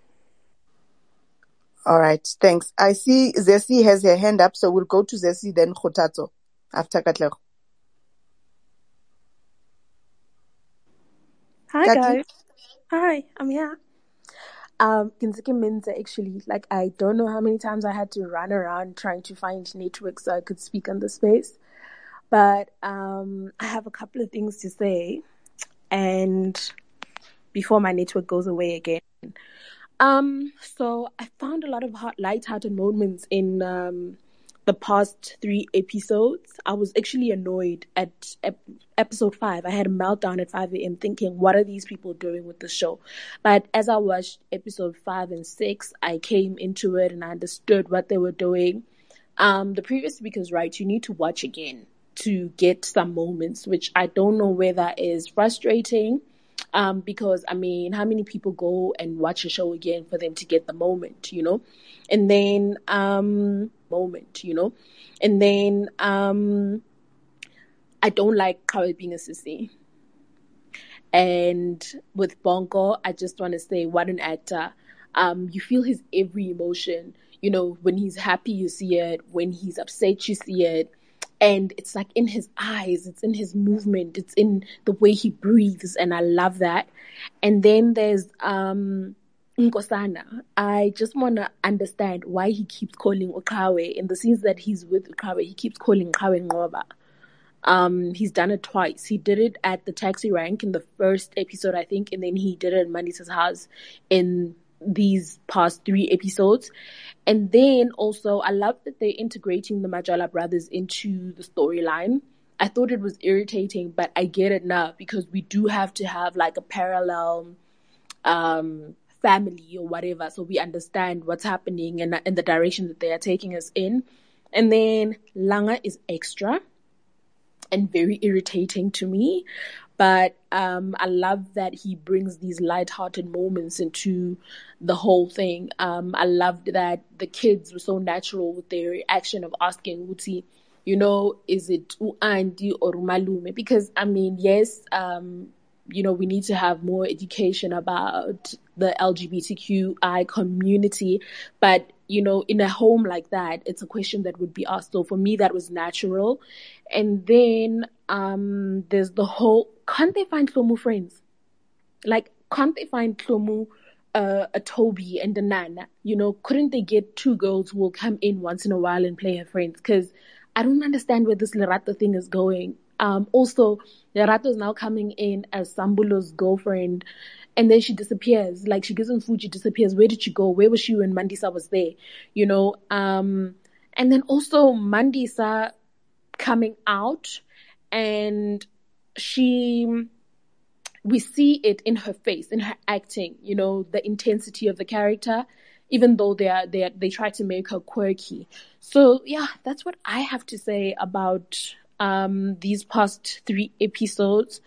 All right, thanks. I see Zesi has her hand up, so we'll go to Zesi, then Khotatso, after Katlego. Hi Katli? guys. Hi, I'm here. Kinziki Minza, actually, like I don't know how many times I had to run around trying to find network so I could speak on the space. But I have a couple of things to say, and before my network goes away again. So I found a lot of light-hearted moments in the past 3 episodes. I was actually annoyed at episode 5. I had a meltdown at 5 a.m. thinking, what are these people doing with the show? But as I watched episode 5 and 6, I came into it and I understood what they were doing. The previous speaker's right, you need to watch again to get some moments, which I don't know whether is frustrating. Because I mean, how many people go and watch a show again for them to get the moment, you know? And then, I don't like Kawe being a sissy. And with Bonko, I just want to say, what an actor. You feel his every emotion. You know, when he's happy, you see it. When he's upset, you see it. And it's like in his eyes, it's in his movement, it's in the way he breathes, and I love that. And then there's Nkosana. I just want to understand why he keeps calling Uqhawe. In the scenes that he's with Uqhawe, he keeps calling Uqhawe Ngoba. He's done it twice. He did it at the taxi rank in the first episode, I think, and then he did it at Mandisa's house in these past 3 episodes. And then also, I love that they're integrating the Majala brothers into the storyline. I thought it was irritating, but I get it now, because we do have to have like a parallel family or whatever, so we understand what's happening and the direction that they are taking us in. And then Langa is extra and very irritating to me, but I love that he brings these light-hearted moments into the whole thing. I loved that the kids were so natural with their reaction of asking Uti, you know, is it Uandi or Malume? Because, I mean, yes, you know, we need to have more education about the LGBTQI community, but, you know, in a home like that, it's a question that would be asked. So for me, that was natural. And then there's the whole, can't they find Hlomu friends? Like, can't they find Hlomu a Toby and a Nana? You know, couldn't they get 2 girls who will come in once in a while and play her friends? Because I don't understand where this Lerato thing is going. Also, Lerato is now coming in as Sambulo's girlfriend, and then she disappears. Like, she gives him food, she disappears. Where did she go? Where was she when Mandisa was there? You know? And then also Mandisa coming out, and we see it in her face, in her acting, you know, the intensity of the character, even though they try to make her quirky. So yeah, that's what I have to say about these past 3 episodes.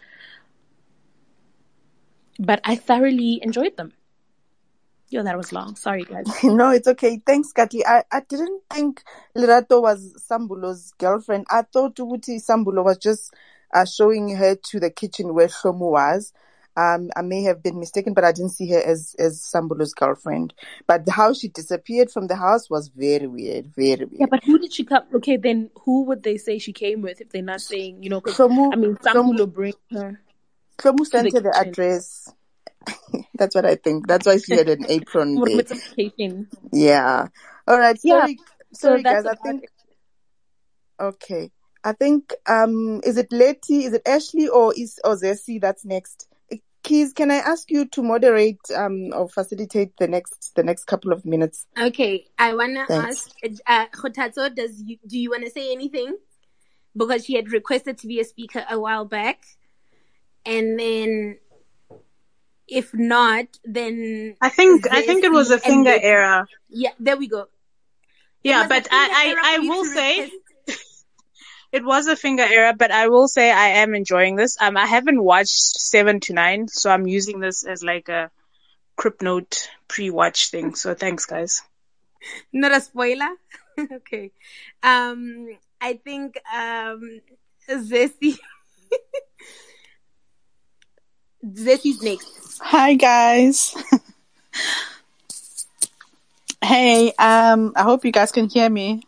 But I thoroughly enjoyed them. Yeah, that was long. Sorry, guys. No, it's okay. Thanks, Katli. I didn't think Lerato was Sambulo's girlfriend. I thought Uguti Sambulo was just showing her to the kitchen where Hlomu was. I may have been mistaken, but I didn't see her as Sambulo's girlfriend. But how she disappeared from the house was very weird, very weird. Yeah, but who did she come? Okay, then who would they say she came with if they're not saying, you know, because, I mean, Sambulo brings her. Hlomu sent her the address. That's what I think. That's why she had an apron there. Yeah. All right. Sorry, guys. I think. Okay. I think. Is it Letty? Is it Ashley or Zessie that's next? Keys, can I ask you to moderate or facilitate the next couple of minutes? Okay. I wanna ask Khotatso, do you wanna say anything? Because she had requested to be a speaker a while back, and then. If not, then I think it was a finger error. Yeah, there we go. Yeah, but I will say it was a finger error, but I will say I am enjoying this. I haven't watched 7 to 9, so I'm using this as like a Cryptnote pre-watch thing. So thanks, guys. Not a spoiler. Okay. I think Zessie. Zessie's next. Hi guys. Hey, I hope you guys can hear me.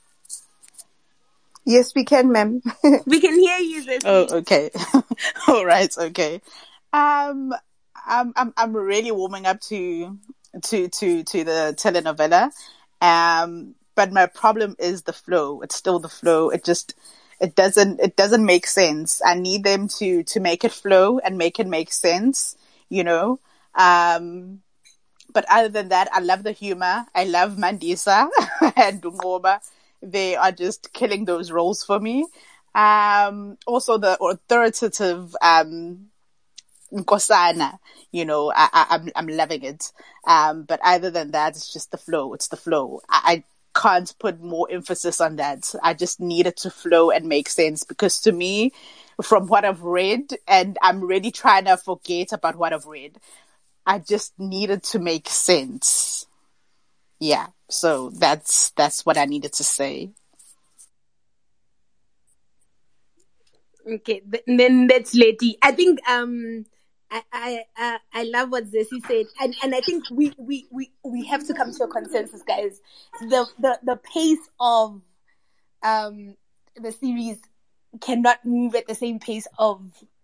Yes, we can, ma'am. We can hear you, Zessie. Oh, okay. All right, okay. I'm really warming up to the telenovela. But my problem is the flow. It's still the flow. It doesn't make sense. I need them to make it flow and make it make sense, you know. But other than that, I love the humor. I love Mandisa and Ngoba. They are just killing those roles for me. Also the authoritative Nkosana, you know, I'm loving it. But other than that, it's just the flow. It's the flow. I can't put more emphasis on that. I just need it to flow and make sense, because to me, from what I've read, and I'm really trying to forget about what I've read, I just needed to make sense. Yeah. So that's what I needed to say. Okay. Then that's Letty. I think, I love what Zessie said, and I think we have to come to a consensus, guys. The pace of the series cannot move at the same pace of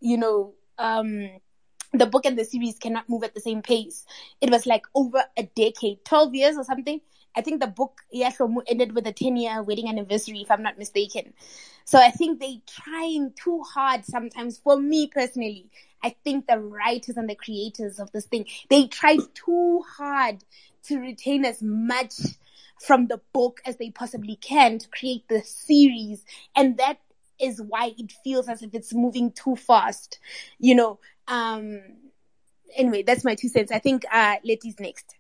the book and the series cannot move at the same pace. It was like over a decade, 12 years or something. I think the book Yahlomu ended with a 10-year wedding anniversary, if I'm not mistaken. So I think they trying too hard sometimes. For me personally, I think the writers and the creators of this thing, they tried too hard to retain as much from the book as they possibly can to create the series. And that is why it feels as if it's moving too fast. Anyway, that's my 2 cents. I think Letty's next.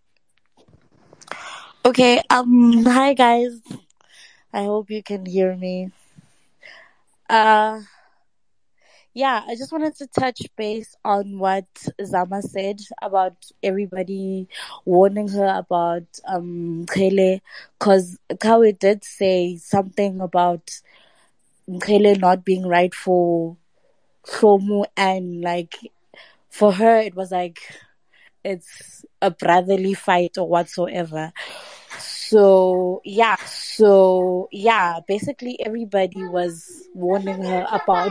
Okay, hi guys. I hope you can hear me. Yeah, I just wanted to touch base on what Zama said about everybody warning her about Mkhele, cause Kawe did say something about Mkhele not being right for Hlomu, and like for her it was like it's a brotherly fight or whatsoever. So yeah, basically everybody was warning her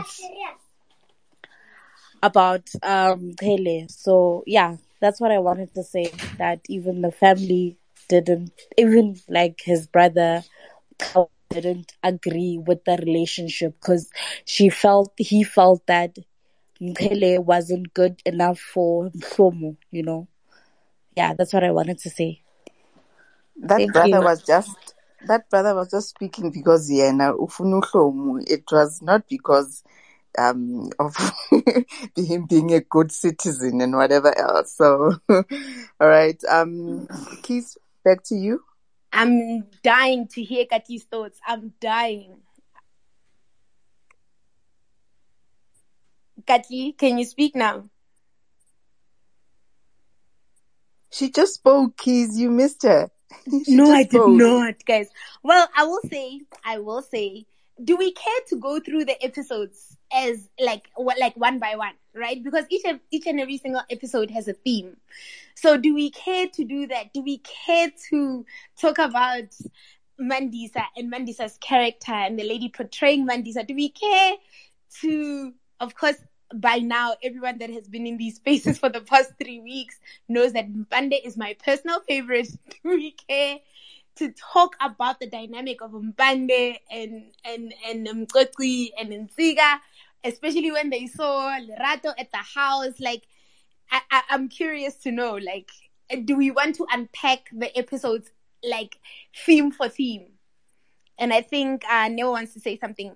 about Pele. So yeah, that's what I wanted to say, that even the family didn't, even like his brother didn't agree with the relationship, because he felt that Pele wasn't good enough for Mhlomu, Yeah, that's what I wanted to say. That brother was just speaking because Yena ufuna uHlomu. It was not because of him being a good citizen and whatever else. So, all right. Keith, back to you. I'm dying to hear Kati's thoughts. I'm dying. Kati, can you speak now? She just spoke, Keith. You missed her. No, I did not, guys. Well, I will say, do we care to go through the episodes as like one by one, right? Because each and every single episode has a theme. So do we care to do that? Do we care to talk about Mandisa and Mandisa's character and the lady portraying Mandisa? Do we care to, of course, by now, everyone that has been in these spaces for the past 3 weeks knows that Mpande is my personal favorite. Do we care to talk about the dynamic of Mpande and Mqoqi and Ntsiga, especially when they saw Lerato at the house? Like, I'm curious to know, like, do we want to unpack the episodes, like, theme for theme? And I think Neo wants to say something.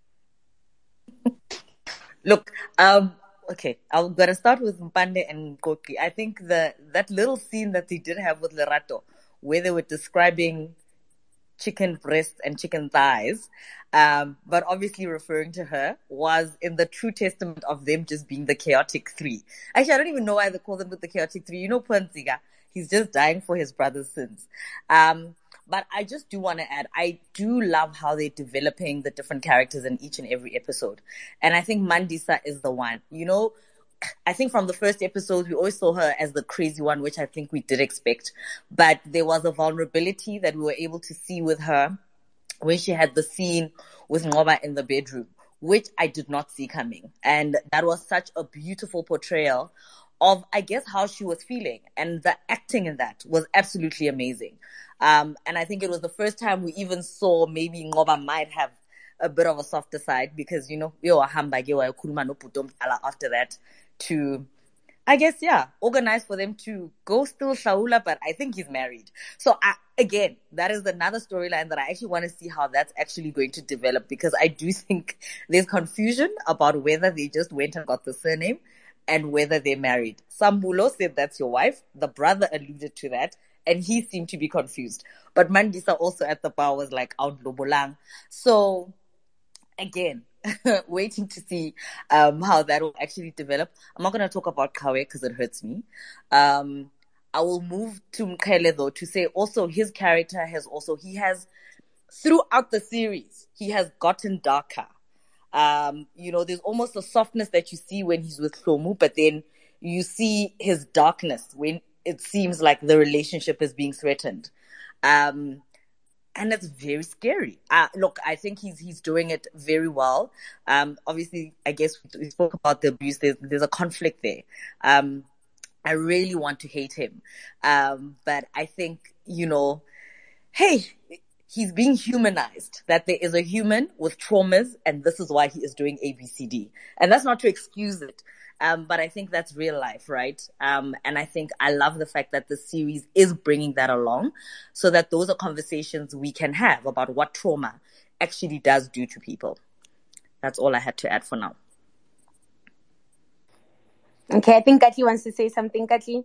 Look, okay, I'm gonna start with Mpande and Koki. I think that little scene that they did have with Lerato, where they were describing chicken breasts and chicken thighs, but obviously referring to her, was in the true testament of them just being the chaotic three. Actually, I don't even know why they call them the chaotic three. Panziga, he's just dying for his brother's sins. But I just do want to add, I do love how they're developing the different characters in each and every episode. And I think Mandisa is the one. I think from the first episode, we always saw her as the crazy one, which I think we did expect. But there was a vulnerability that we were able to see with her when she had the scene with Ngoba in the bedroom, which I did not see coming. And that was such a beautiful portrayal of, I guess, how she was feeling. And the acting in that was absolutely amazing. And I think it was the first time we even saw maybe Ngoba might have a bit of a softer side, because, after that to, I guess, organize for them to go still Shaula, but I think he's married. So again, that is another storyline that I actually want to see how that's actually going to develop, because I do think there's confusion about whether they just went and got the surname and whether they're married. Sambulo said that's your wife. The brother alluded to that, and he seemed to be confused. But Mandisa also at the bar was like, out Lobolang. So again, waiting to see how that will actually develop. I'm not going to talk about Kawe because it hurts me. I will move to Mkhele though to say also his character has throughout the series, he has gotten darker. There's almost a softness that you see when he's with Hlomu, but then you see his darkness when it seems like the relationship is being threatened. And it's very scary. Look, I think he's doing it very well. Obviously, I guess we spoke about the abuse. There's a conflict there. I really want to hate him. But I think, hey, he's being humanized, that there is a human with traumas, and this is why he is doing ABCD. And that's not to excuse it. But I think that's real life, right? And I think I love the fact that the series is bringing that along, so that those are conversations we can have about what trauma actually does do to people. That's all I had to add for now. Okay, I think Katli wants to say something. Katli?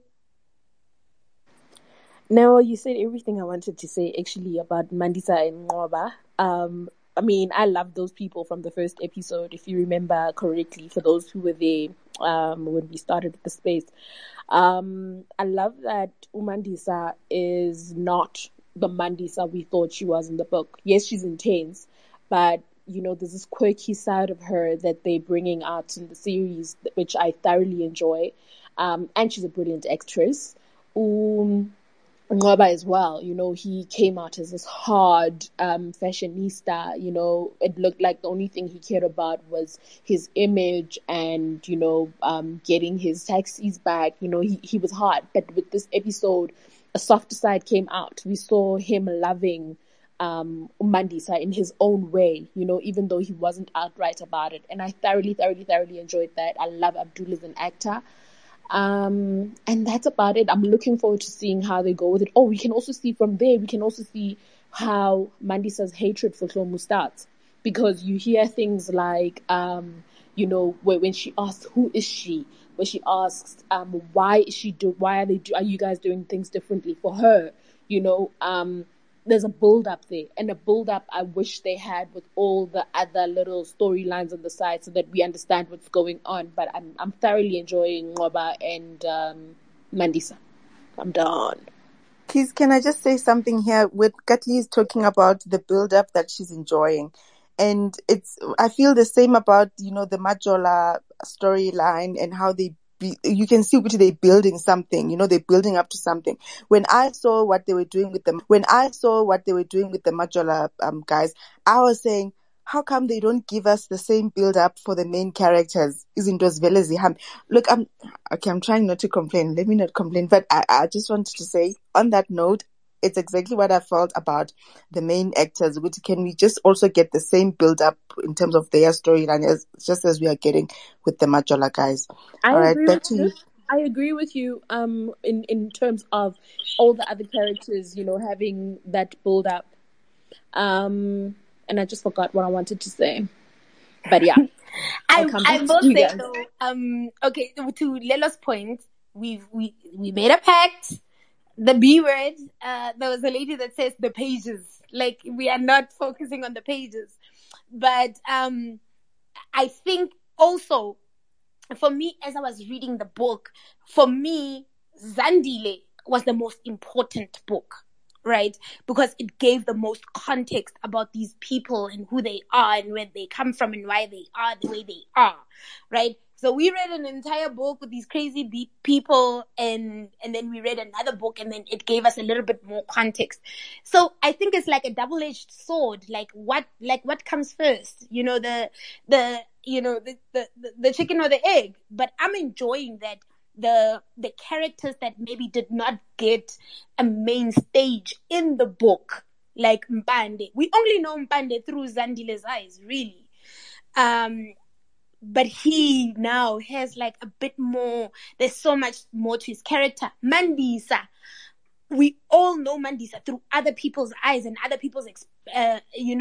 No, you said everything I wanted to say actually about Mandisa and Ngoba. I mean, I love those people from the first episode, if you remember correctly, for those who were there when we started the space. I love that Mandisa is not the Mandisa we thought she was in the book. Yes, she's intense, but there's this quirky side of her that they're bringing out in the series, which I thoroughly enjoy. And she's a brilliant actress. Ngoba as well, he came out as this hard fashionista. It looked like the only thing he cared about was his image and, getting his taxis back. He was hard. But with this episode, a softer side came out. We saw him loving Mandisa in his own way, even though he wasn't outright about it. And I thoroughly enjoyed that. I love Abdul as an actor. And that's about it. I'm looking forward to seeing how they go with it. We can also see from there, how Mandisa's hatred for Hlomu starts. Because you hear things like, when she asks, who is she? When she asks, why are you guys doing things differently for her? There's a build-up there, and a build-up I wish they had with all the other little storylines on the side so that we understand what's going on. But I'm thoroughly enjoying Ngoba and Mandisa. I'm done. Please, can I just say something here? With Katli is talking about the build-up that she's enjoying. And I feel the same about, the Majola storyline and how you can see which they're building something, they're building up to something. When I saw what they were doing with the Majola guys, I was saying, how come they don't give us the same build up for the main characters? Look, I'm trying not to complain. Let me not complain, but I just wanted to say on that note, it's exactly what I felt about the main actors. Can we just also get the same build up in terms of their storyline just as we are getting with the Majola guys? All right, back to you. I agree with you in terms of all the other characters, having that build up. And I just forgot what I wanted to say. But yeah. I will say though, okay, to Lelo's point, we made a pact. The B word, there was a lady that says the pages. Like, we are not focusing on the pages. But I think also, for me, as I was reading the book, for me, Zandile was the most important book, right? Because it gave the most context about these people and who they are and where they come from and why they are the way they are, right? So we read an entire book with these crazy people and then we read another book and then it gave us a little bit more context. So I think it's like a double-edged sword. Like what comes first? The chicken or the egg? But I'm enjoying that the characters that maybe did not get a main stage in the book, like Mpande. We only know Mpande through Zandile's eyes, really. But he now has like a bit more, there's so much more to his character. Mandisa, we all know Mandisa through other people's eyes and other people's, the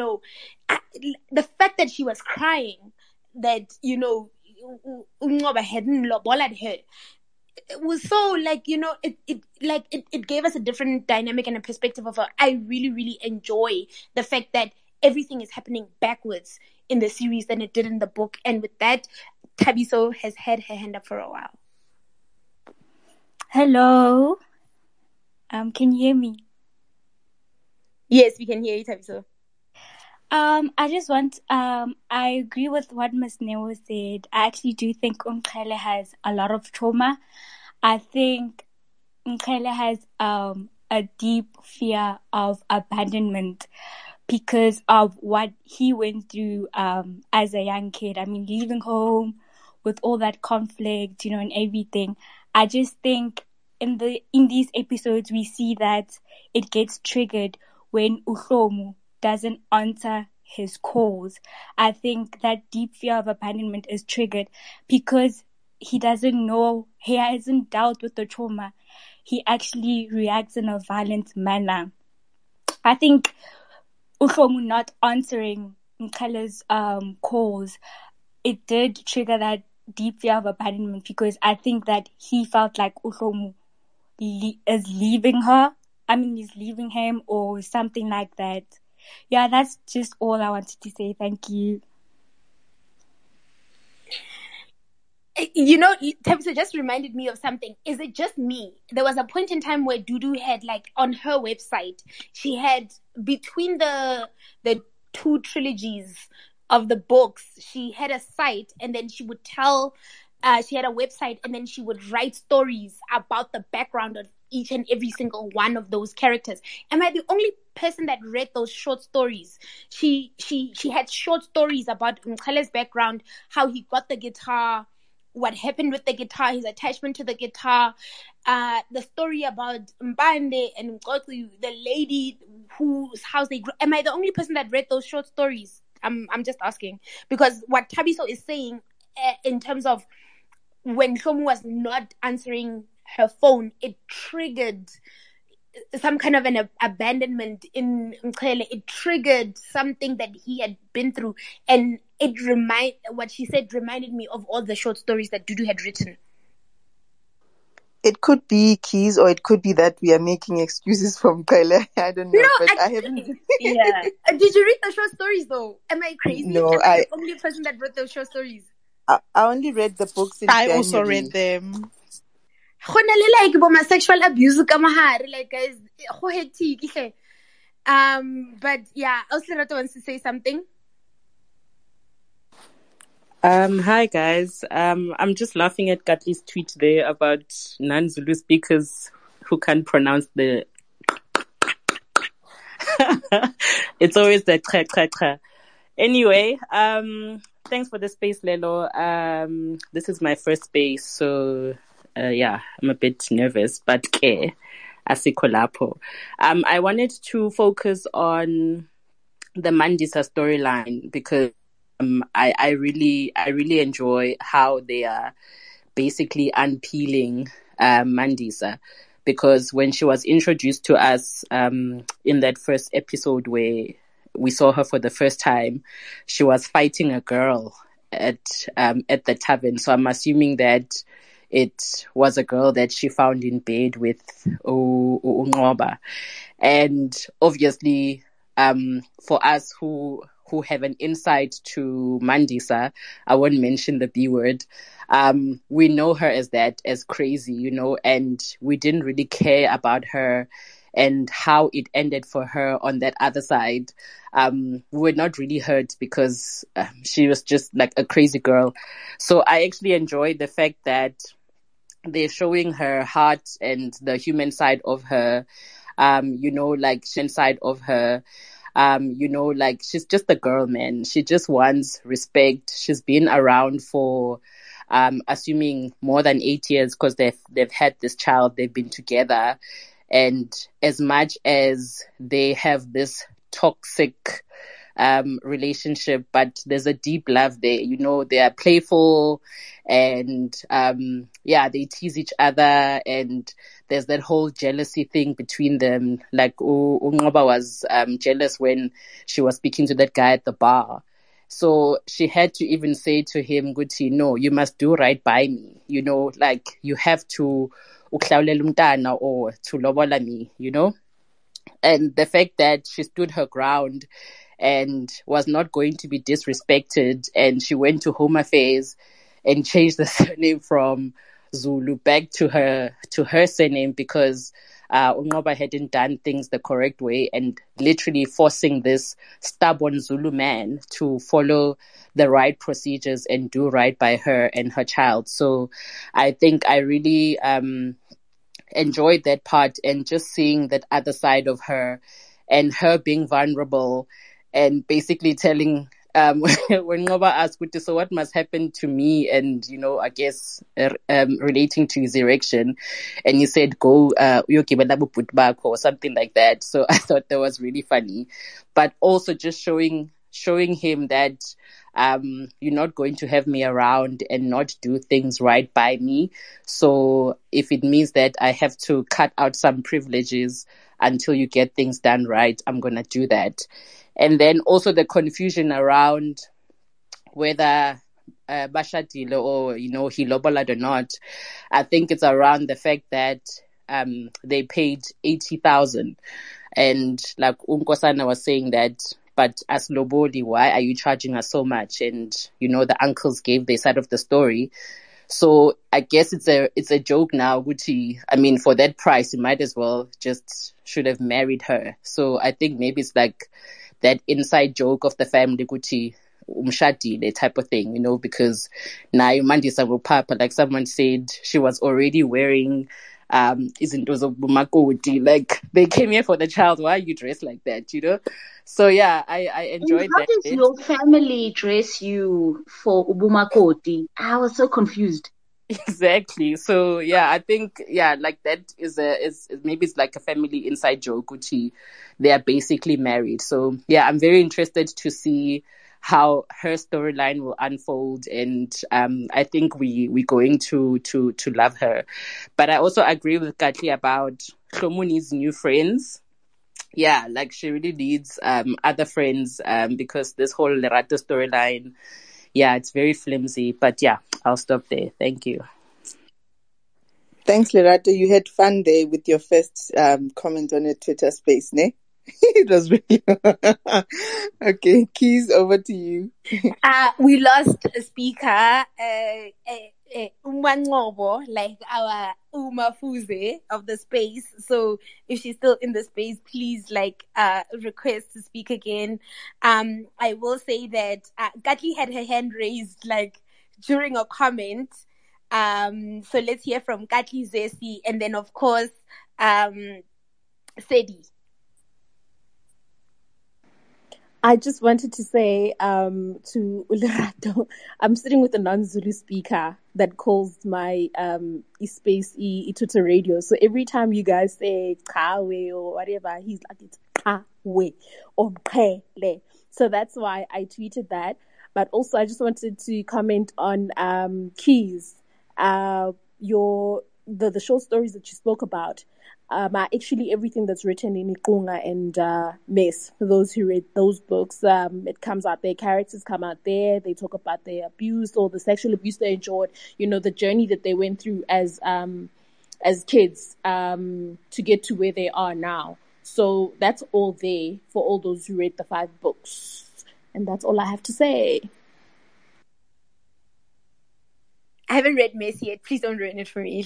fact that she was crying, that, Ngoba hadn't lobola her. It was so it gave us a different dynamic and a perspective of her. I really, really enjoy the fact that everything is happening backwards in the series than it did in the book. And with that, Thabiso has had her hand up for a while. Hello. Can you hear me? Yes, we can hear you, Thabiso. I just want, I agree with what Ms. Neo said. I actually do think Umkhele has a lot of trauma. I think Umkhele has a deep fear of abandonment because of what he went through as a young kid. I mean, leaving home with all that conflict, and everything. I just think in these episodes we see that it gets triggered when Uhlomu doesn't answer his calls. I think that deep fear of abandonment is triggered because he doesn't know, he hasn't dealt with the trauma. He actually reacts in a violent manner. I think Uhlomu not answering Mkhele's calls, it did trigger that deep fear of abandonment because I think that he felt like Uhlomu is leaving her. I mean, he's leaving him or something like that. Yeah, that's just all I wanted to say. Thank you. Thabiso just reminded me of something. Is it just me? There was a point in time where Dudu had, like, on her website, she had, between the two trilogies of the books, she had a site, and then she would she had a website, and then she would write stories about the background of each and every single one of those characters. Am I the only person that read those short stories? She had short stories about Mkhele's background, how he got the guitar, what happened with the guitar, his attachment to the guitar, the story about Mbande and Mqoqi, the lady whose house they grew. Am I the only person that read those short stories? I'm just asking, because what Thabiso is saying in terms of when Hlomu was not answering her phone, it triggered some kind of an abandonment in Mkhele. It triggered something that he had been through, and what she said reminded me of all the short stories that Dudu had written. It could be Keys, or it could be that we are making excuses for Mkhele. I don't know, but I haven't. Yeah. Did you read the short stories though? Am I crazy? No, Am I the only person that wrote those short stories? I only read the books in I January. also read them. Like sexual abuse, like guys, but yeah, Auslerato wants to say something. Hi guys. I'm just laughing at Katli's tweet there about non-Zulu speakers who can't pronounce the. It's always the tra tra tra. Anyway, thanks for the space, Lelo. This is my first space, so yeah, I'm a bit nervous, but asikho lapho. I wanted to focus on the Mandisa storyline because I really enjoy how they are basically unpeeling Mandisa, because when she was introduced to us in that first episode where we saw her for the first time, she was fighting a girl at the tavern. So I'm assuming that it was a girl that she found in bed with Unqoba. And obviously, for us who have an insight to Mandisa, I won't mention the B word. We know her as that, as crazy, and we didn't really care about her and how it ended for her on that other side. We were not really hurt because she was just like a crazy girl. So I actually enjoyed the fact that they're showing her heart and the human side of her, like side of her. Like she's just a girl, man. She just wants respect. She's been around for, assuming more than 8 years, because they've had this child. They've been together, and as much as they have this toxic relationship, but there's a deep love there. They are playful, and they tease each other, and there's that whole jealousy thing between them. Like Unqoba was jealous when she was speaking to that guy at the bar. So she had to even say to him, Guti, no, you must do right by me. Like you have to uklawulela umntana or to lobola me, And the fact that she stood her ground and was not going to be disrespected, and she went to Home Affairs and changed the surname from Zulu back to her surname, because Unqoba hadn't done things the correct way and literally forcing this stubborn Zulu man to follow the right procedures and do right by her and her child. So I think I really enjoyed that part, and just seeing that other side of her and her being vulnerable and basically telling when Ngoba asked, so what must happen to me? And, I guess, relating to his erection, and he said, go, or something like that. So I thought that was really funny, but also just showing him that, you're not going to have me around and not do things right by me. So if it means that I have to cut out some privileges until you get things done right, I'm going to do that. And then also the confusion around whether Bashadile or, he lobolad or not. I think it's around the fact that they paid 80,000. And like Unkosana was saying that, but as Loboli, why are you charging us so much? And, the uncles gave their side of the story. So I guess it's a joke now, Gucci. I mean, for that price, you might as well just should have married her. So I think maybe it's like that inside joke of the family, Gucci, umshadile type of thing, because now Mandisa will papa, like someone said, she was already wearing izinto zobumakoti, like they came here for the child. Why are you dressed like that? So yeah, I enjoyed that. How does your family dress you for ubumakoti? I was so confused. Exactly. So yeah, I think like that is maybe it's like a family inside joke, Gucci. They are basically married. So yeah, I'm very interested to see how her storyline will unfold, and I think we're going to love her. But I also agree with Katli about Hlomuni's new friends. Yeah, like she really needs other friends because this whole Lerato storyline, yeah, it's very flimsy. But yeah, I'll stop there. Thank you. Thanks, Lerato. You had fun there with your first comment on a Twitter space, ne? It was really okay. Keys, over to you. We lost a speaker, Umwangobo, like our Uma Fuze of the space. So if she's still in the space, please request to speak again. I will say that Katli had her hand raised during a comment. So let's hear from Katli, Zesi, and then of course Sedi. I just wanted to say to Lerato, I'm sitting with a non-Zulu speaker that calls my space Ituta radio. So every time you guys say Kawe or whatever, he's like, it's Kawe or Kele. So that's why I tweeted that. But also I just wanted to comment on Keys, the short stories that you spoke about. Actually everything that's written in Iqunga and Mess, for those who read those books, it comes out there, characters come out there, they talk about their abuse or the sexual abuse they endured, the journey that they went through as kids to get to where they are now. So that's all there for all those who read the 5 books. And that's all I have to say. I haven't read Mess yet. Please don't ruin it for me.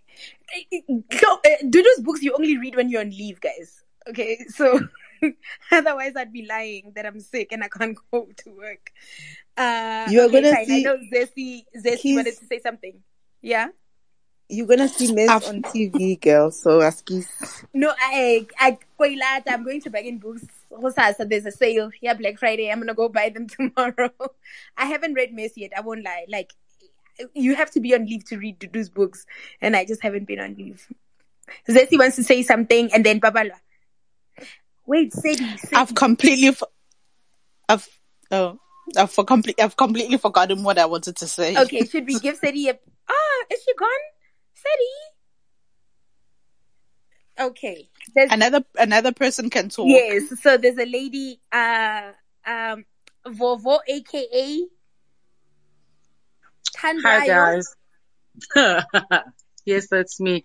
Do those books you only read when you're on leave, guys. Okay, so otherwise I'd be lying that I'm sick and I can't go to work. You're gonna see. I know Zesi wanted to say something. Yeah. You're gonna see Mess on TV, girl. So Askis. No, I'm going to Baggin Books. There's a sale. Yeah, Black Friday. I'm gonna go buy them tomorrow. I haven't read Mess yet. I won't lie. You have to be on leave to read those books, and I just haven't been on leave. Zesi wants to say something, and then Babalwa. Wait, Sedi. I've completely forgotten what I wanted to say. Okay, should we give Sedi is she gone? Sedi? Okay. Another person can talk. Yes, so there's a lady, Vovo, aka Hi guys. Yes, that's me.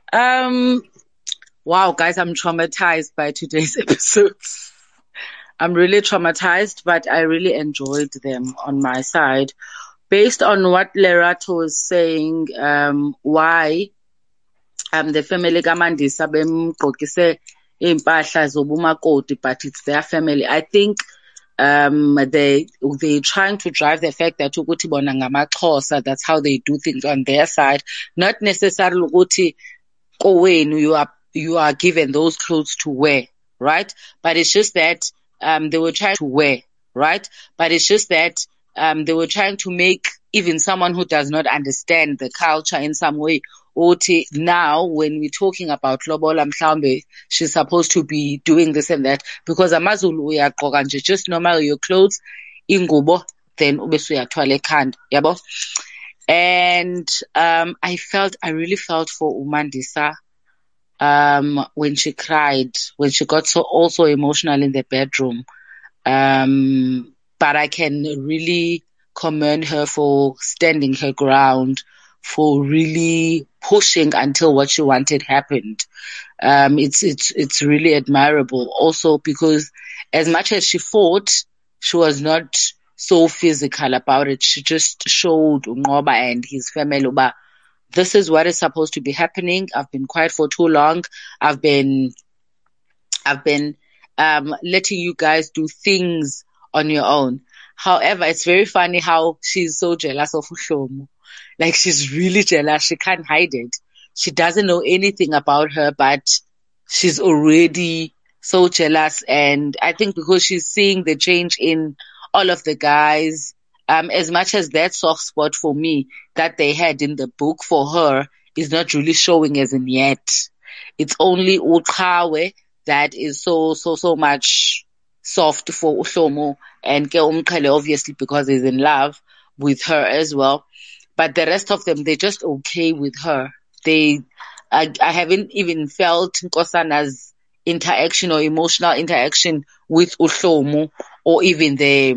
Wow, guys, I'm traumatized by today's episodes. I'm really traumatized, but I really enjoyed them on my side. Based on what Lerato was saying, why the family kaMandisa bemgqokise impahla zobumakoti, but it's their family. I think they trying to drive the fact that ukuthi bona ngamaXhosa, that's how they do things on their side, not necessarily ukuthi kowenu you are given those clothes to wear, right? But it's just that they were trying to wear, right? But it's just that they were trying to make even someone who does not understand the culture in some way, uthi now when we're talking about lobola mhlawumbe she's supposed to be doing this and that, because amaZulu uyagqoka nje just normal your clothes, ingubo, then ubese uyathwala ekhanda, yabo. And I really felt for uMandisa when she cried, when she got so emotional in the bedroom. But I can really commend her for standing her ground, for really pushing until what she wanted happened. It's really admirable also, because as much as she fought, she was not so physical about it. She just showed Unqoba and his family, this is what is supposed to be happening. I've been quiet for too long. I've been letting you guys do things on your own. However, it's very funny how she's so jealous of Uhlomo. Like, she's really jealous. She can't hide it. She doesn't know anything about her, but she's already so jealous. And I think because she's seeing the change in all of the guys, as much as that soft spot for me that they had in the book for her is not really showing as in yet. It's only Uqhawe that is so much soft for Uhlomo, and Ke Umqhele obviously because he's in love with her as well. But the rest of them, they're just okay with her. I haven't even felt Nkosana's interaction or emotional interaction with Uhlomo, or even they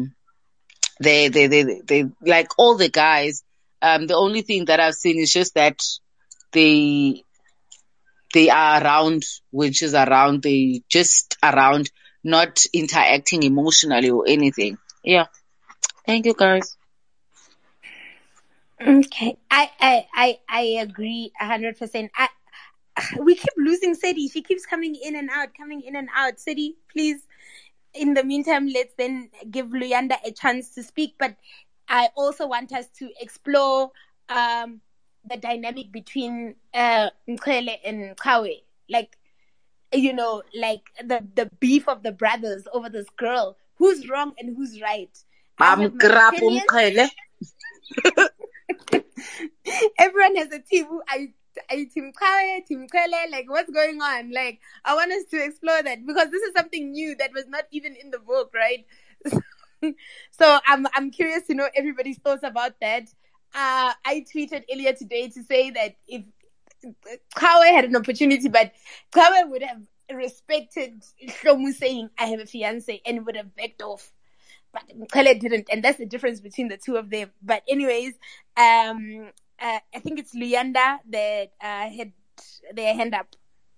like all the guys. The only thing that I've seen is just that they are around, which is around, they just around, not interacting emotionally or anything. Yeah. Thank you, guys. Okay. I agree 100%. We keep losing Sadie. She keeps coming in and out. Sadie, please. In the meantime, let's then give Luyanda a chance to speak. But I also want us to explore the dynamic between Mqhele and Kawe. Like, you know, like the beef of the brothers over this girl. Who's wrong and who's right? Everyone has a team. I Team Kawe, Team Mqhele, like what's going on? Like, I want us to explore that, because this is something new that was not even in the book, right? So I'm curious to know everybody's thoughts about that. I tweeted earlier today to say that if Kawe had an opportunity, but Kawe would have respected Hlomu saying, I have a fiance, and would have backed off. But Mqhele didn't, and that's the difference between the two of them. But anyways, I think it's Luyanda that had their hand up.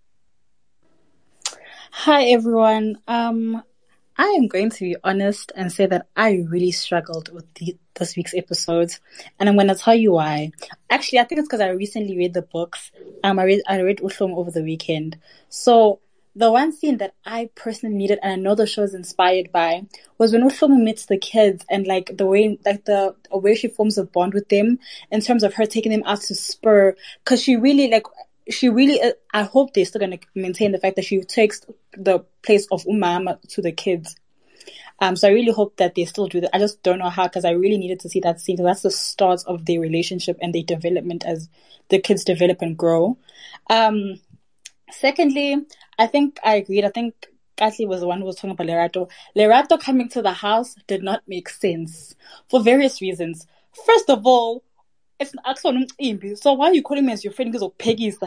Hi everyone. I am going to be honest and say that I really struggled with this week's episodes, and I'm going to tell you why. Actually, I think it's because I recently read the books. I read Uhlomo over the weekend. So the one scene that I personally needed, and I know the show is inspired by, was when Uhlomo meets the kids, and like the way she forms a bond with them in terms of her taking them out to Spur, because she really, I hope they're still going to maintain the fact that she takes the place of Umama to the kids. So I really hope that they still do that. I just don't know how, because I really needed to see that scene, because that's the start of their relationship and their development as the kids develop and grow. Secondly, I think I agreed. I think Katli was the one who was talking about Lerato. Lerato coming to the house did not make sense for various reasons. First of all, it's an imbi. So why are you calling me as your friend? Because of Peggy's.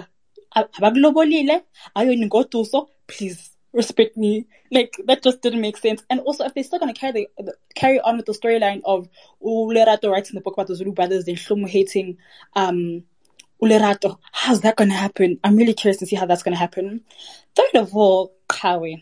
Please respect me. Like, that just didn't make sense. And also, if they're still going to carry on with the storyline of Lerato writing the book about the Zulu brothers, then Hlomo hating Lerato, how's that going to happen? I'm really curious to see how that's going to happen. Third of all, Kawe,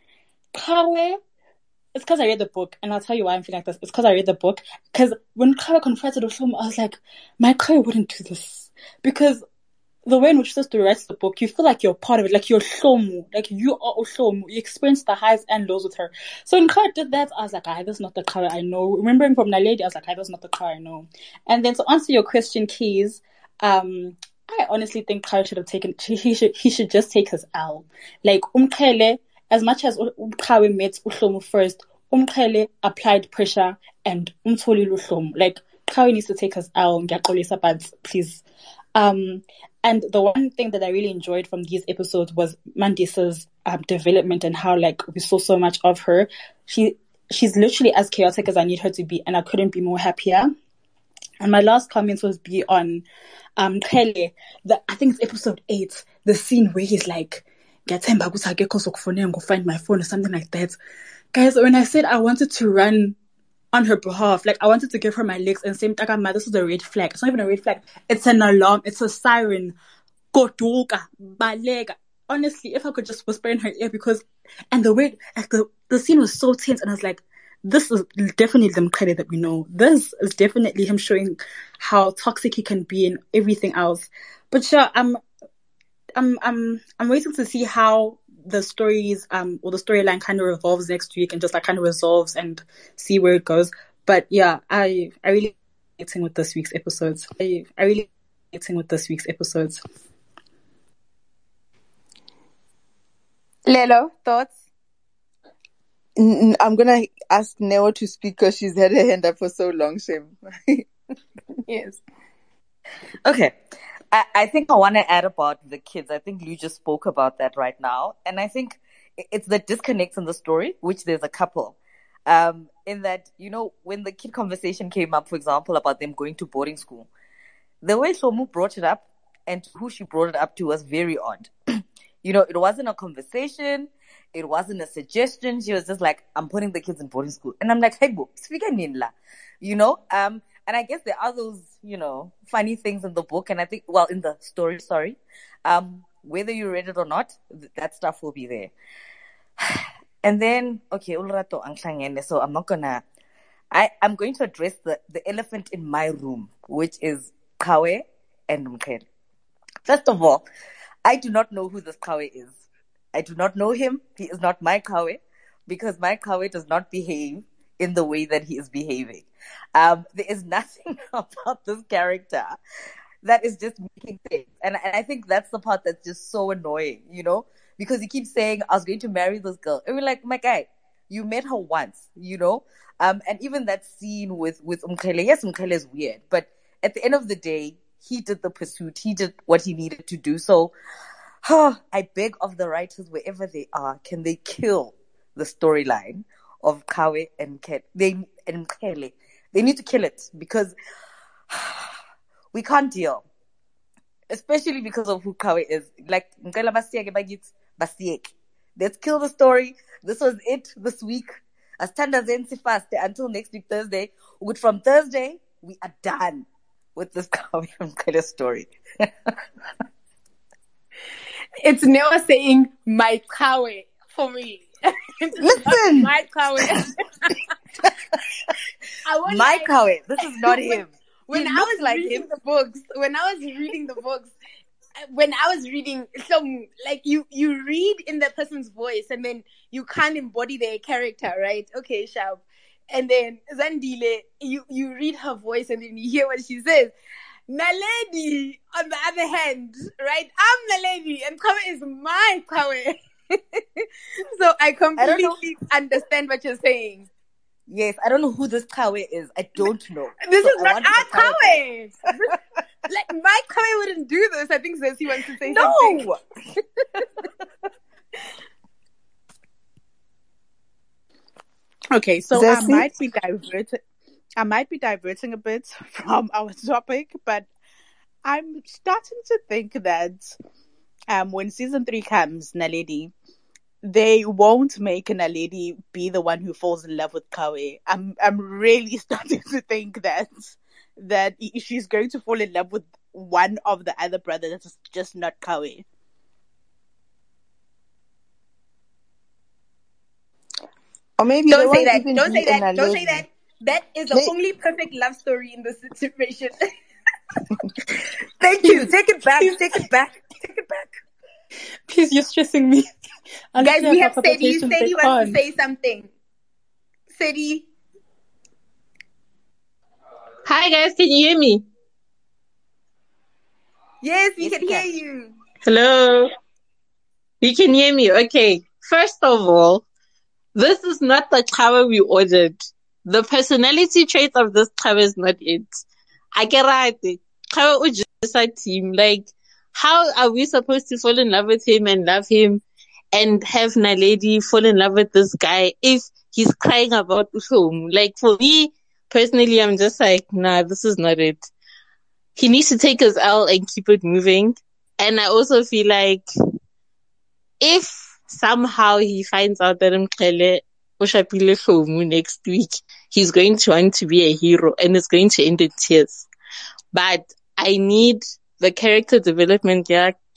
it's because I read the book, and I'll tell you why I'm feeling like this. It's because I read the book. Because when Kawe confronted Hlomo, I was like, my Kawe wouldn't do this. Because the way in which the story writes the book, you feel like you're part of it, like you're Shlomo, like you are Shlomo. You experience the highs and lows with her. So when Kara did that, I was like, this is not the Kara I know. Remembering from Naledi, I was like, this is not the Kara I know. And then to answer your question, Keys, I honestly think Kara should have taken, he should just take his L. Like, Umkhele, as much as Kara met Shlomo first, Umkhele applied pressure and Umtholi Shlomo. Like, Kara needs to take his L, please. And the one thing that I really enjoyed from these episodes was Mandisa's development and how, like, we saw so much of her. She's literally as chaotic as I need her to be, and I couldn't be more happier. And my last comments was be on Khele. I think it's episode 8, the scene where he's like, go find my phone or something like that. Guys, when I said I wanted to run on her behalf, like I wanted to give her my legs and say, this is a red flag. It's not even a red flag. It's an alarm. It's a siren. Koduka, balega. Honestly, if I could just whisper in her ear, and the way, like the scene was so tense, and I was like, this is definitely the Mkhele that we know. This is definitely him showing how toxic he can be and everything else. But sure, I'm waiting to see how the stories or the storyline kind of revolves next week and just like kind of resolves and see where it goes. But yeah, I really relating with this week's episodes. Lelo, thoughts? I'm gonna ask Neo to speak because she's had her hand up for so long, Shem. Yes. Okay. I think I want to add about the kids. I think Lou just spoke about that right now. And I think it's the disconnects in the story, which there's a couple. In that, when the kid conversation came up, for example, about them going to boarding school, the way Shlomo brought it up and who she brought it up to was very odd. It wasn't a conversation. It wasn't a suggestion. She was just like, I'm putting the kids in boarding school. And I'm like, hey, boo, speak Ninla. And I guess there are those, funny things in the book. And I think, in the story, whether you read it or not, that stuff will be there. And then, okay, Ulrato Angshangene. So I'm going to address the elephant in my room, which is Kawe and Mkhele. First of all, I do not know who this Kawe is. I do not know him. He is not my Kawe because my Kawe does not behave in the way that he is behaving. There is nothing about this character that is just making sense. And I think that's the part that's just so annoying, because he keeps saying, I was going to marry this girl. And we're like, my guy, you met her once, and even that scene with Mkhele, yes, Mkhele is weird, but at the end of the day, he did the pursuit. He did what he needed to do. So I beg of the writers, wherever they are, can they kill the storyline of Kawe and Mkhele? They need to kill it because we can't deal. Especially because of who Kawe is. Like, let's kill the story. This was it this week. As Tanda Zensi fast until next week, Thursday. From Thursday, we are done with this Kawe and Mkhele story. It's Noah saying, my Kawe for me. Listen! My Kawe. My Kawe. This is not him. When I was reading the books, when I was reading some, like you read in the person's voice and then you can't embody their character, right? Okay, sharp. And then Zandile, you read her voice and then you hear what she says. Naledi, on the other hand, right? I'm Naledi and Kawe is my Kawe. So I completely understand what you're saying. Yes, I don't know who this Kawe is. I don't know. This is not our Kawe. Like, my Kawe wouldn't do this. I think Zesi wants to say something. No! Okay, so Zesi? I might be diverting a bit from our topic, but I'm starting to think that when season 3 comes, Naledi, they won't make Naledi be the one who falls in love with Kawe. I'm really starting to think that she's going to fall in love with one of the other brothers that's just not Kawe. Or maybe Don't say that. Don't say that. Don't say Naledi. that. That is the only perfect love story in this situation. Thank you. Take it back. Take it back. Take it back. Please, you're stressing me. Guys, we have Sadie. Sadie Sadie wants to say something. Sadie. Hi guys, can you hear me? Yes, we can hear you. Hello. You can hear me. Okay. First of all, this is not the cover we ordered. The personality trait of this cover is not it. I get it. Cover just a team. Like, how are we supposed to fall in love with him and love him and have Naledi fall in love with this guy if he's crying about Ushom? Like, for me, personally, I'm just like, nah, this is not it. He needs to take his L and keep it moving. And I also feel like if somehow he finds out that Mkele Oshapile Shomu next week, he's going to want to be a hero and it's going to end in tears. But I need the character development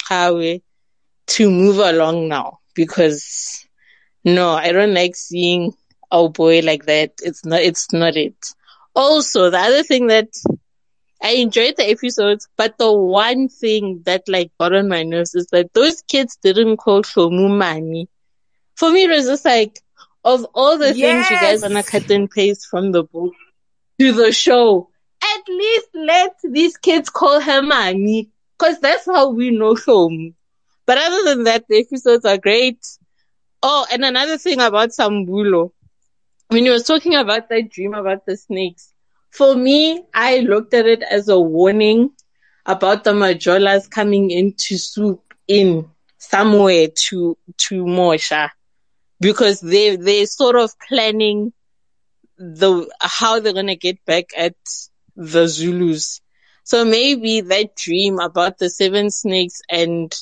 to move along now, because no, I don't like seeing our boy like that. It's not it. Also, the other thing that I enjoyed the episodes, but the one thing that like got on my nerves is that those kids didn't call Shomu Mani. For me, it was just like, of all the things you guys want to cut and paste from the book to the show, at least let these kids call her Mani, because that's how we know Shomu. But other than that, the episodes are great. Oh, and another thing about Sambulo, when he was talking about that dream about the snakes, for me, I looked at it as a warning about the Majolas coming in to swoop in somewhere to Mosha, because they're sort of planning how they're gonna get back at the Zulus. So maybe that dream about the 7 snakes and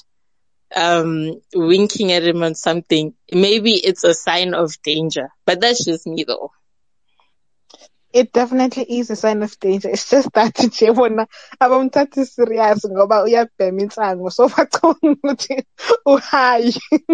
winking at him on something, maybe it's a sign of danger. But that's just me though. It definitely is a sign of danger. It's just that nje bona abamthatha serious ngoba uyabhema insango, so bacabanga ukuthi uhayi.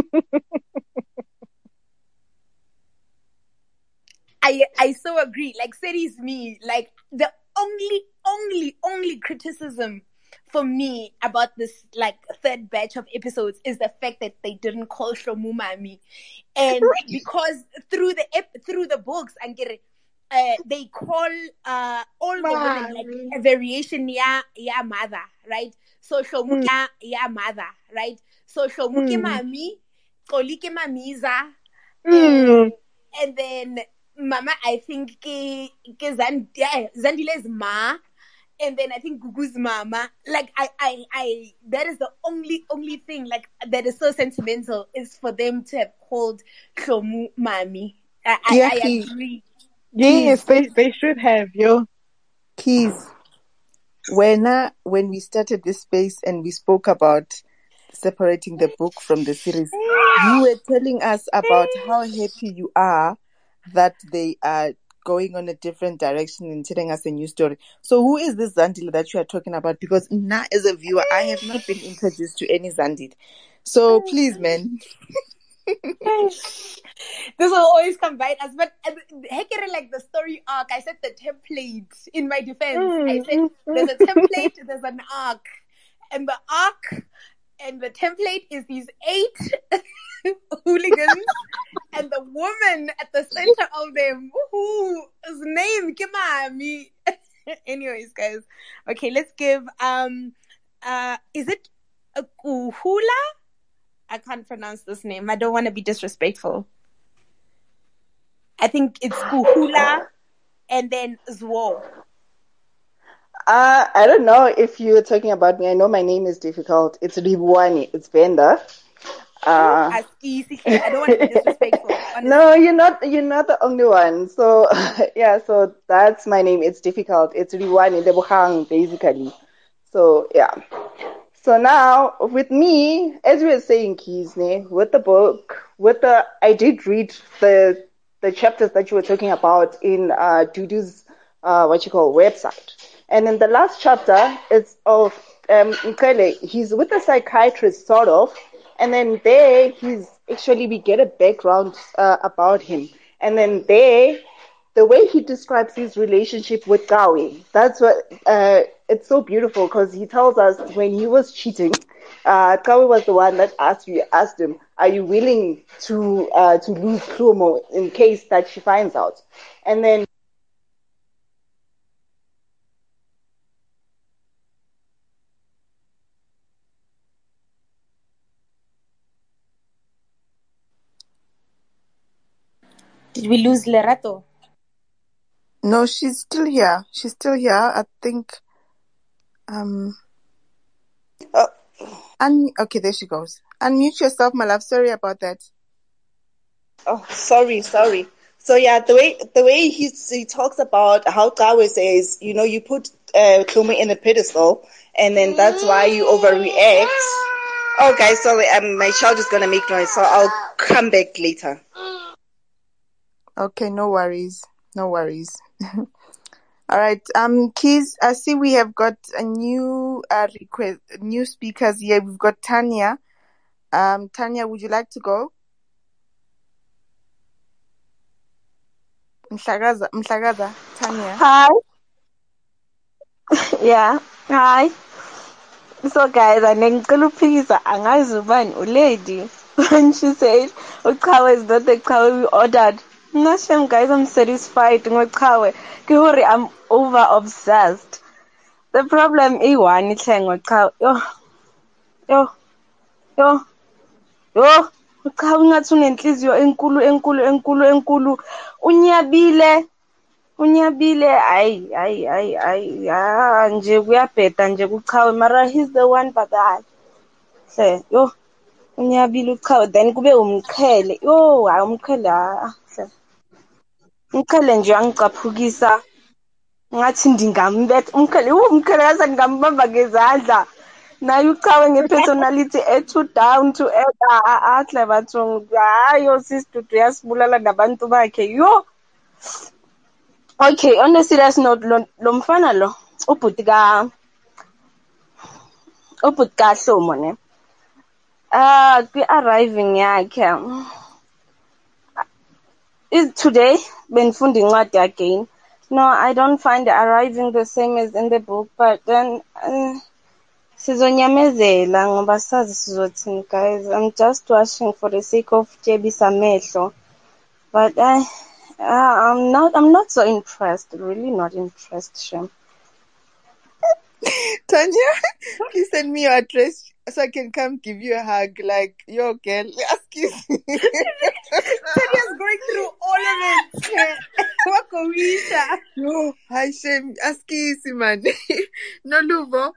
I so agree. Like, Sadie's me. Like, the only criticism for me about this like third batch of episodes is the fact that they didn't call Shomu Mami, and because through the books and they call all the women like a variation ya mother, right? So Shomu ya mother, right? So Shomu ke mami, Koli ke mamiza, and then Mama, I think ke Zandile's ma, and then I think Gugu's mama. Like I that is the only thing like that is so sentimental is for them to have called Shomu Mami. I agree. Yes, they should have, yo. Keys. When we started this space and we spoke about separating the book from the series, you were telling us about how happy you are that they are going on a different direction and telling us a new story. So who is this Zandile that you are talking about? Because now as a viewer, I have not been introduced to any Zandile. So please, man. This will always combine us, but like the story arc, I said the template in my defense. I said there's a template, there's an arc, and the arc and the template is these 8 hooligans, and the woman at the center of them, whose name Kimami. Anyways, guys, okay, let's give is it a Kuhula? I can't pronounce this name. I don't want to be disrespectful. I think it's Kuhula and then Zwo. I don't know if you're talking about me. I know my name is difficult. It's Ribuani. It's Benda. I don't want to be disrespectful. Honestly. No, you're not the only one. So yeah, so that's my name. It's difficult. It's Ribuani Lebohang, basically. So yeah. So now with me, as we were saying, Keesne, with the book, I did read the chapters that you were talking about in Dudu's website. And in the last chapter, it's of Mkele. He's with a psychiatrist, sort of. And then there, we get a background about him. And then there, the way he describes his relationship with Gawi, that's what it's so beautiful, because he tells us when he was cheating, Gawi was the one that asked him, are you willing to lose Plumo in case that she finds out? And then Did we lose Lerato? No, she's still here. She's still here. I think. Okay, there she goes. Unmute yourself, my love. Sorry about that. Oh, sorry. So yeah, the way he talks about how Gawe says, you put Klumi in a pedestal, and then that's why you overreact. Oh, guys, sorry, my child is gonna make noise, so I'll come back later. Okay, no worries. All right, Keys, I see we have got a new request, new speakers here. We've got Tanya. Tanya, would you like to go? Mhlagaza, Tanya. Hi. Yeah. Hi. So guys, ngicela uphikisa angazi ubani ulady when she said uchawe is not the chawe we ordered. Ngashem guys, I'm satisfied ngochawe. Ke hore I'm over obsessed. The problem is one ihle ngochawe. Yo. Uchawe ngathi unenhliziyo enkulu. Unyabile ayi nje kuyabheda nje kuchawe mara he's the one but hle unyabile uchawe then kube umqhele hayi umqhele hle umqhele nje angicaphukisa ngathi ndingambetha umqhele yazi ngambamba ngezandla naye uchawe ngepersonality too down to earth hle bathu hayo sisidudu yasibulala nabantu bakhe Okay, on a serious note, lo mfana lo ubhuti Hlomo ne kwi-arriving yakhe is today benifunda incwadi again. No, I don't find the arriving the same as in the book, but then sizonyamezela ngoba sazi sizothini guys. I'm just watching for the sake of Jebisa Mehlo, but I'm not so impressed. Really not impressed, Shem. Tanya, please send me your address so I can come give you a hug. Like, yo, girl, excuse me. Tanya's going through all of it. Wakowisha. No, hi, Shem. Excuse me, man. No, Luvo.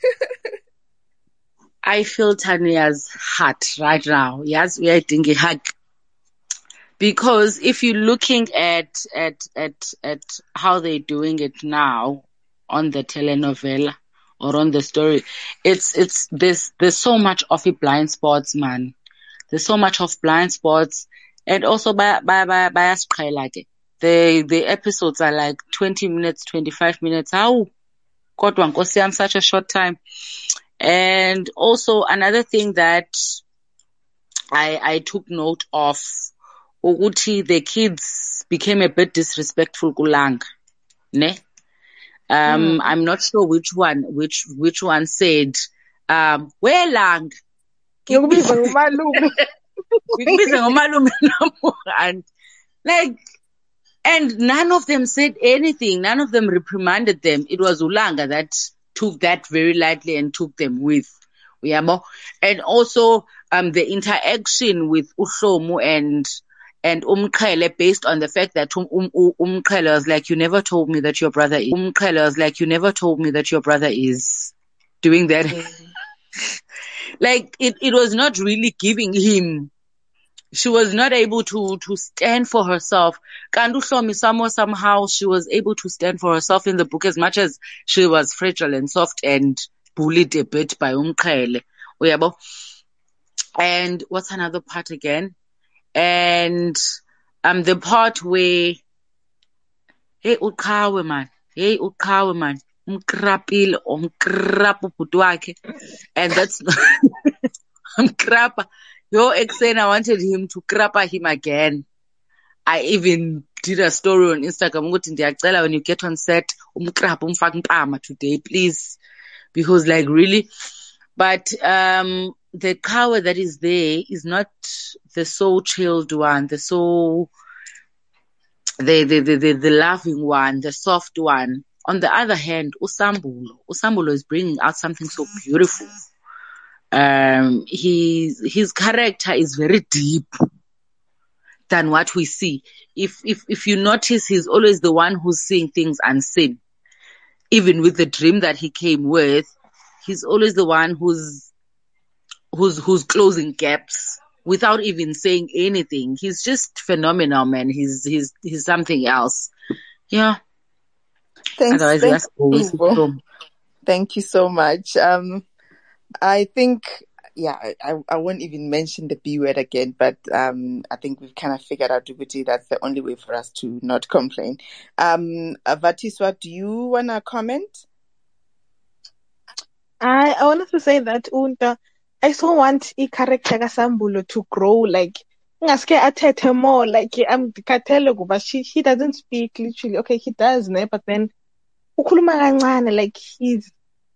I feel Tanya's heart right now. Yes, we are thinking hug. Because if you're looking at how they're doing it now on the telenovela or on the story, there's so much of it blind spots, man. There's so much of blind spots, and also by the episodes are like 20 minutes, 25 minutes. How God one in such a short time. And also another thing that I took note of, ukuthi the kids became a bit disrespectful kuLanga, ne? I'm not sure which one said, where Lang? And none of them said anything. None of them reprimanded them. It was Ulanga that took that very lightly and took them with. And also, the interaction with Uhlomu and Umqhele based on the fact that Umqhele was like, you never told me that your brother is. Umqhele was like, you never told me that your brother is doing that. Like, it was not really giving him. She was not able to stand for herself. Kandu Hlomi somehow she was able to stand for herself in the book as much as she was fragile and soft and bullied a bit by Umqhele. And what's another part again? And the part where hey uqhawe man umkrapile umkrapa ubhuti wakhe, and that's umkrapa. Yo, exen, I wanted him to krapa him again. I even did a story on Instagram. When you get on set, today, please. Because like really, but the cow that is there is not the so chilled one, the laughing one, the soft one. On the other hand, Usambulo is bringing out something so beautiful. His character is very deep than what we see. If you notice, he's always the one who's seeing things unseen. Even with the dream that he came with, he's always the one who's closing gaps without even saying anything. He's just phenomenal, man. He's something else. Yeah. Thanks. Otherwise, Thank you so much. I think, I won't even mention the B word again, but I think we've kind of figured out, Dubuti, that's the only way for us to not complain. Vatiswa, do you want to comment? I wanted to say that I so want character Sambulo to grow, like ngaske athethe more, like but he doesn't speak literally. Okay, he does, but then ukhuluma kancane, like he's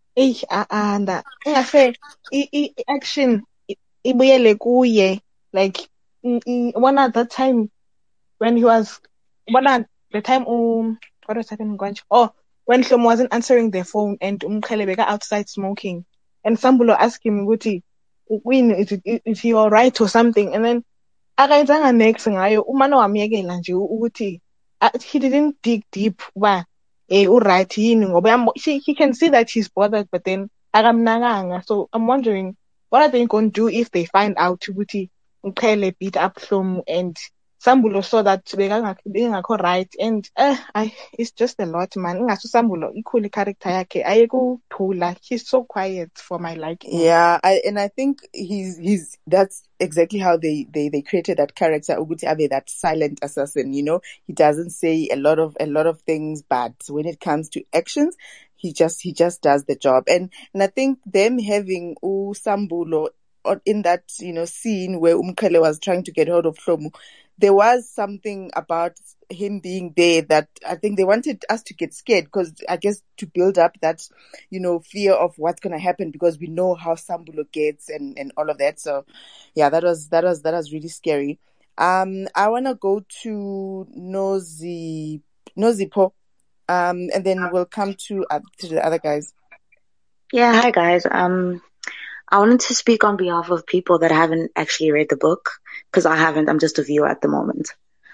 ngase action ibuyele kuye, like one at that time when he was the time what was happening, when Shlomo wasn't answering the phone and Umkhelebeka outside smoking, and Sambulo asked him, "Guti, is he all right or something?" And then akayenzanga next ngayo, umane wamyekela nje ukuthi he didn't dig deep uba uright yini ngoba he can see that he's bothered, but then akamnakanga. So I'm wondering, what are they going to do if they find out ukuthi Mkhele beat up Shlomo and Sambulo saw that bekangakho right, and it's just a lot, man. Ingasu Sambulo equally character yakhe ayekuthula. He's so quiet for my liking. Yeah, I think he's that's exactly how they created that character, Uguti Abe, that silent assassin. You know, he doesn't say a lot of things, but when it comes to actions, he just does the job. And I think them having Sambulo in that, scene where Umkhele was trying to get hold of Shlomo, there was something about him being there that I think they wanted us to get scared, because I guess to build up that, fear of what's going to happen, because we know how Sambulo gets and all of that. So yeah, that was really scary. I want to go to Nozipo, and then we'll come to the other guys. Yeah. Hi guys. I wanted to speak on behalf of people that haven't actually read the book, because I haven't. I'm just a viewer at the moment.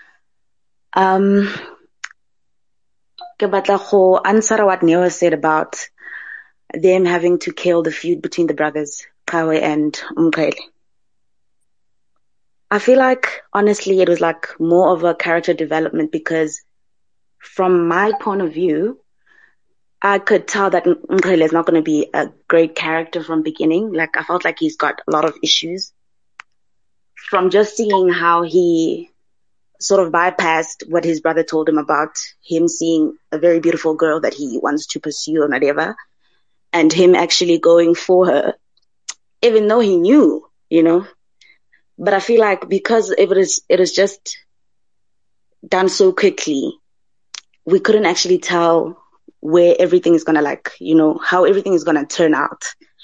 Ke batla go answer what Neo said about them having to kill the feud between the brothers, Kawe and Umkhele. I feel like, honestly, it was like more of a character development, because from my point of view, I could tell that Umkhele is not going to be a great character from beginning. Like, I felt like he's got a lot of issues. From just seeing how he sort of bypassed what his brother told him about him seeing a very beautiful girl that he wants to pursue or whatever, and him actually going for her, even though he knew, But I feel like because it is just done so quickly, we couldn't actually tell where everything is gonna how everything is gonna turn out.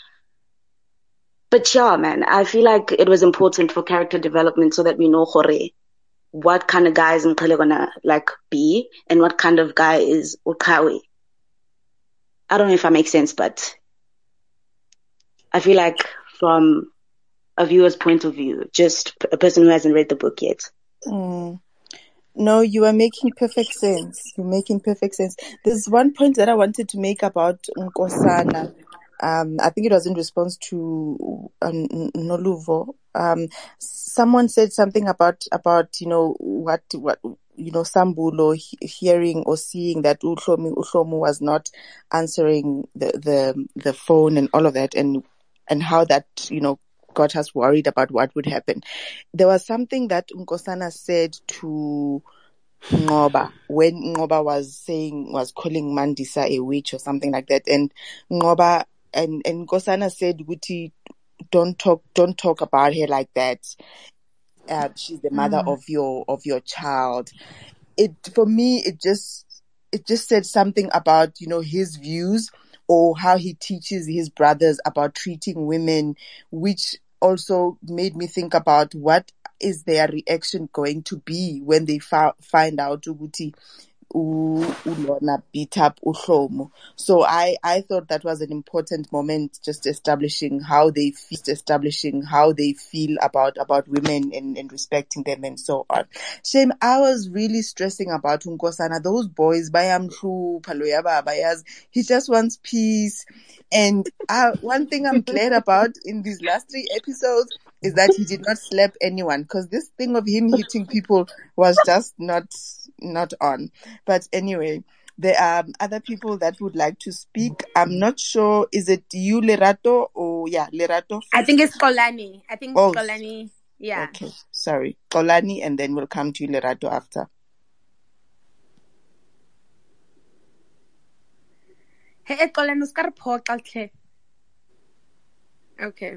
But yeah, man, I feel like it was important for character development so that we know what kind of guy is Mkhele gonna be and what kind of guy is Ukawe. I don't know if I make sense, but I feel like from a viewer's point of view, just a person who hasn't read the book yet. No, you are making perfect sense. You're making perfect sense. There's one point that I wanted to make about Nkosana. I think it was in response to Noluvo. Someone said something about what Sambulo hearing or seeing that Uhlomu was not answering the phone and all of that, and how that got us worried about what would happen. There was something that Nkosana said to Ngoba when Ngoba was calling Mandisa a witch or something like that, and Ngoba and Nkosana said, "Guti, don't talk about her like that." she's the mother of your child. For me, it just said something about, his views or how he teaches his brothers about treating women, which also made me think about what is their reaction going to be when they find out Uguti Ulona beat up Uhlomo. So I thought that was an important moment, just establishing how they feel about women and respecting them and so on. Shame, I was really stressing about Unkosana. Those boys, Bayamhlu, Paloyaba, Bayaz, he just wants peace. And one thing I'm glad about in these last 3 episodes is that he did not slap anyone, because this thing of him hitting people was just not on. But anyway, there are other people that would like to speak. I'm not sure. Is it you, Lerato, or Lerato first? I think it's Kolani. Kolani. Yeah. Okay, sorry, Kolani, and then we'll come to you, Lerato, after. Hey, Kolani, okay.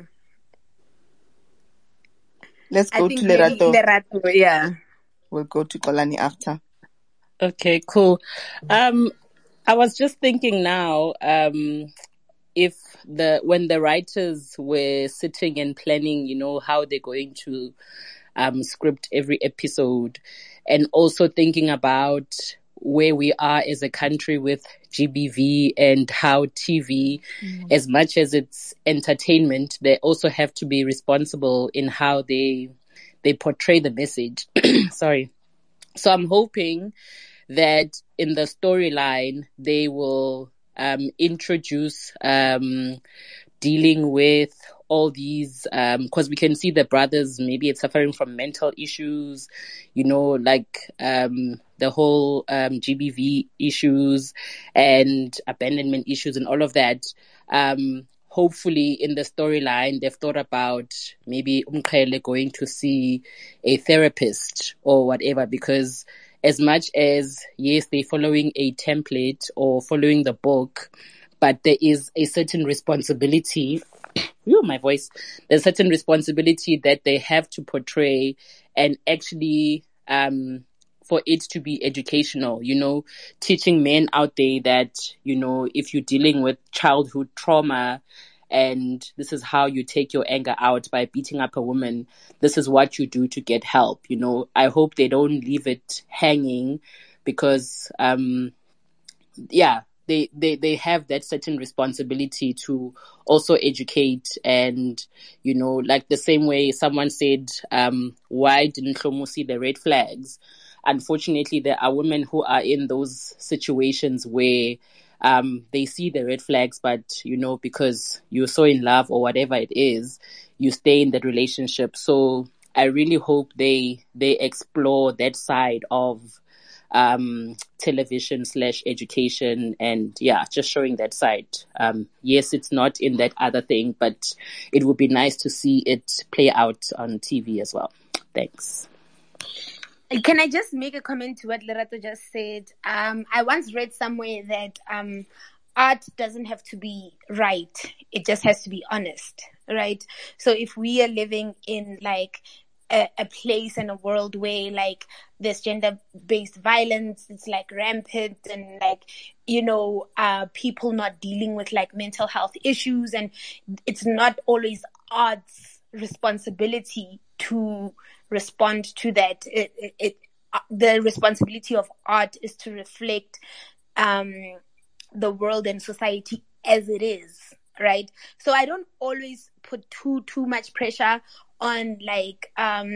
Let's go to Lerato. Lerato, yeah. We'll go to Kolani after. Okay, cool. I was just thinking now, if when the writers were sitting and planning, how they're going to script every episode, and also thinking about where we are as a country with GBV and how TV, as much as it's entertainment, they also have to be responsible in how they portray the message. Sorry. So I'm hoping that in the storyline they will introduce dealing with all these, because we can see the brothers, maybe it's suffering from mental issues, like the whole GBV issues and abandonment issues and all of that. Hopefully in the storyline they've thought about maybe Umkhele going to see a therapist or whatever, because as much as, yes, they're following a template or following the book, but there is a certain responsibility. My voice. There's a certain responsibility that they have to portray, and actually, for it to be educational, teaching men out there that, if you're dealing with childhood trauma and this is how you take your anger out by beating up a woman, this is what you do to get help. I hope they don't leave it hanging, because, they have that certain responsibility to also educate. And, like the same way someone said, why didn't Hlomo see the red flags? Unfortunately, there are women who are in those situations where they see the red flags, but, because you're so in love or whatever it is, you stay in that relationship. So I really hope they explore that side of television / education, and just showing that side. Yes, it's not in that other thing, but it would be nice to see it play out on TV as well. Thanks. Can I just make a comment to what Lerato just said? I once read somewhere that art doesn't have to be right. It just has to be honest, right? So if we are living in like a place and a world where like there's gender-based violence, it's like rampant, and like, people not dealing with like mental health issues, and it's not always art's responsibility to respond to that. The responsibility of art is to reflect the world and society as it is, right? So I don't always put too much pressure on like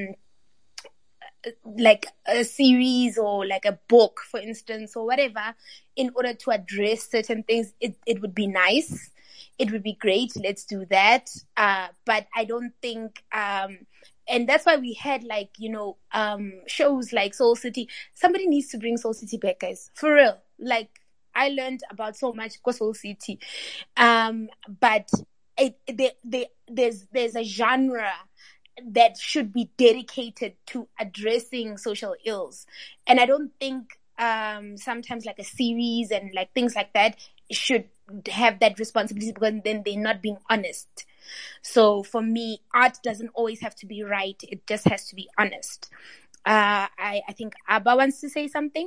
a series or like a book, for instance, or whatever, in order to address certain things. It would be nice. It would be great. Let's do that. But I don't think, and that's why we had like, shows like Soul City. Somebody needs to bring Soul City back, guys. For real. Like, I learned about so much Soul City. But there's a genre that should be dedicated to addressing social ills. And I don't think sometimes like a series and like things like that should have that responsibility, because then they're not being honest. So for me, art doesn't always have to be right. It just has to be honest. I think Abba wants to say something.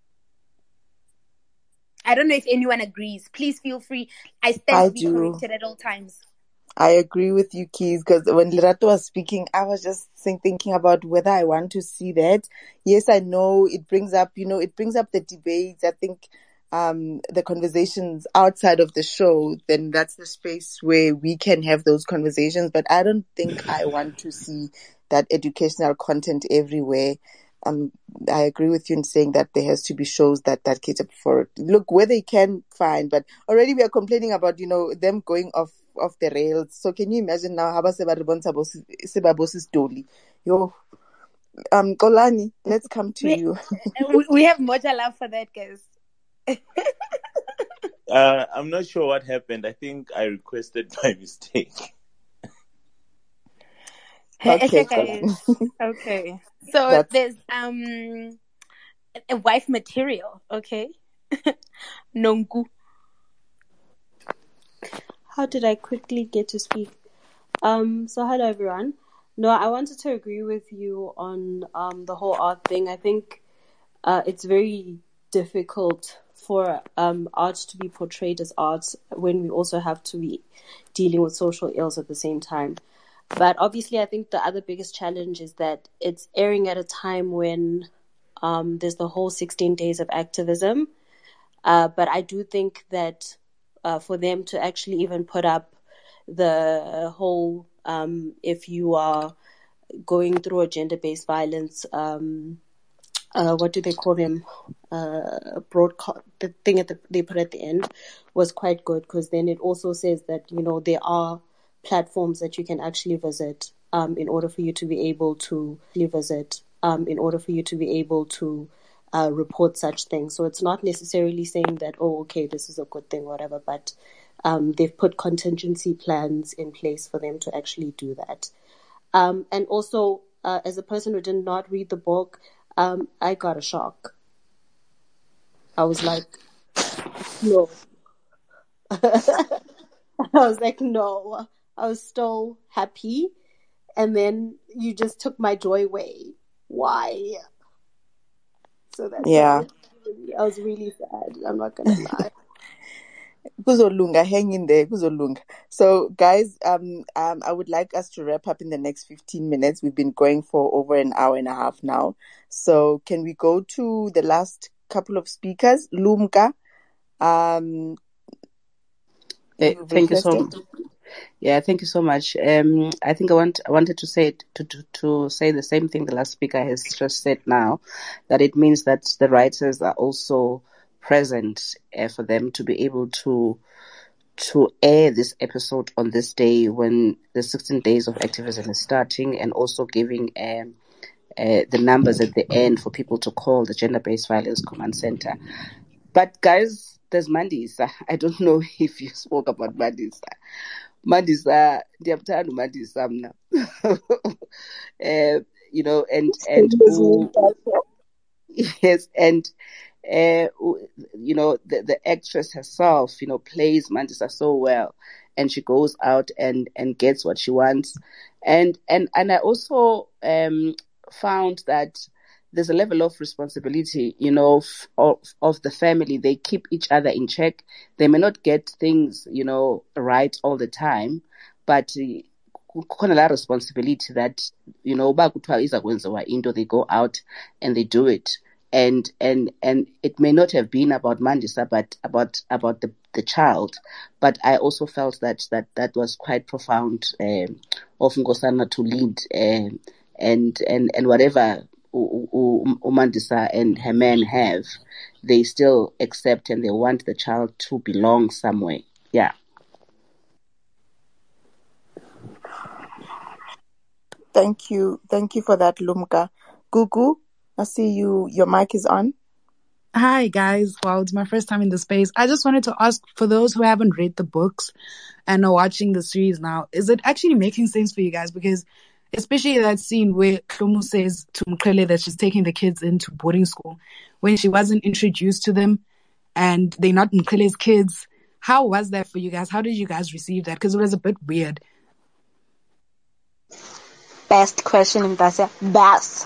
I don't know if anyone agrees. Please feel free. I stand to be corrected at all times. I agree with you, Keys, because when Lerato was speaking, I was just thinking about whether I want to see that. Yes, I know it brings up, it brings up the debates. I think the conversations outside of the show, then that's the space where we can have those conversations. But I don't think I want to see that educational content everywhere. I agree with you in saying that there has to be shows that cater for it. Look, where they can, fine, but already we are complaining about, them going off the rails. So can you imagine now how Sebabosis Dolly? Yo, Kolani, let's come to you. We have much love for that, guys. I'm not sure what happened. I think I requested by mistake. Okay. Okay. So there's a wife material, okay? Nongu. How did I quickly get to speak? So hello everyone. No, I wanted to agree with you on the whole art thing. I think it's very difficult for art to be portrayed as art when we also have to be dealing with social ills at the same time. But obviously, I think the other biggest challenge is that it's airing at a time when there's the whole 16 days of activism. But I do think that for them to actually even put up the whole, if you are going through a gender-based violence, what do they call them? Broadcast, the thing that they put at the end was quite good, because then it also says that, there are platforms that you can actually visit in order for you to be able to report such things. So it's not necessarily saying that, oh, okay, this is a good thing, whatever, but they've put contingency plans in place for them to actually do that. And also, as a person who did not read the book, I got a shock. I was like, no. I was like, no. I was still happy, and then you just took my joy away. Why? So that's I was really sad. I'm not gonna lie. Kuzolunga, hang in there, Kuzolunga. So guys, I would like us to wrap up in the next 15 minutes. We've been going for over an hour and a half now. So can we go to the last couple of speakers? Lumka, thank you so much. Yeah, thank you so much. I think I wanted to say to say the same thing the last speaker has just said now, that it means that the writers are also present for them to be able to air this episode on this day when the 16 days of activism is starting, and also giving the numbers at the end for people to call the Gender-Based Violence Command Center. But guys, there's Mandisa. I don't know if you spoke about Mandisa. Mandisa, ndiyamthanda Mandisa mna. Yes, and the actress herself, plays Mandisa so well, and she goes out and gets what she wants, and I also found that there's a level of responsibility, of the family. They keep each other in check. They may not get things, right all the time, but kukhona la responsibility that, uba kuthiwa iza kwenziwa into, they go out and they do it. And it may not have been about Mandisa, but about the child. But I also felt that was quite profound, of Nkosana to lead, and whatever Mandisa and her man have, they still accept and they want the child to belong somewhere. Yeah. Thank you for that, Lumka. Gugu, I see you. Your mic is on. Hi guys. Well, it's my first time in the space. I just wanted to ask, for those who haven't read the books and are watching the series now, is it actually making sense for you guys? Because especially that scene where Hlomu says to Mqele that she's taking the kids into boarding school, when she wasn't introduced to them and they're not Mqele's kids. How was that for you guys? How did you guys receive that? Because it was a bit weird. Best question, Mtasia. Best.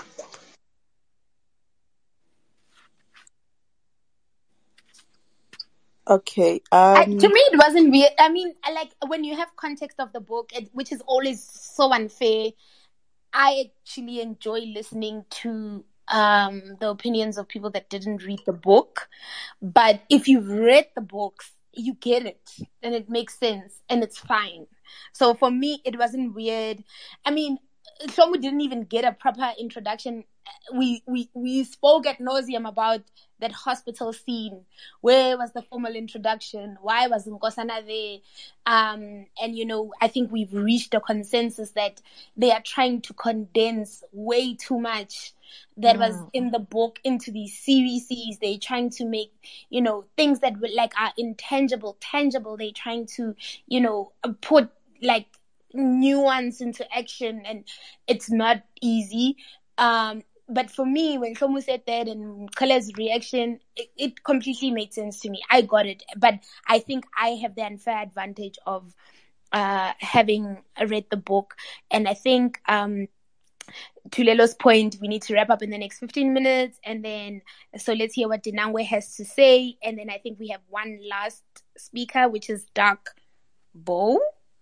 Okay. To me, it wasn't weird. I mean, like when you have context of the book, which is always so unfair, I actually enjoy listening to the opinions of people that didn't read the book. But if you've read the books, you get it and it makes sense and it's fine. So for me, it wasn't weird. I mean, Hlomu didn't even get a proper introduction. We spoke ad nauseum about that hospital scene. Where was the formal introduction? Why was Nkosana there? And I think we've reached a consensus that they are trying to condense way too much that was in the book into these series. They're trying to make, things that are intangible, tangible. They're trying to, put like nuance into action, and it's not easy. But for me, when Hlomu said that and Kale's reaction, it completely made sense to me. I got it. But I think I have the unfair advantage of having read the book. And I think to Lelo's point, we need to wrap up in the next 15 minutes. And then, so let's hear what Dinangwe has to say. And then I think we have one last speaker, which is Dark Bow.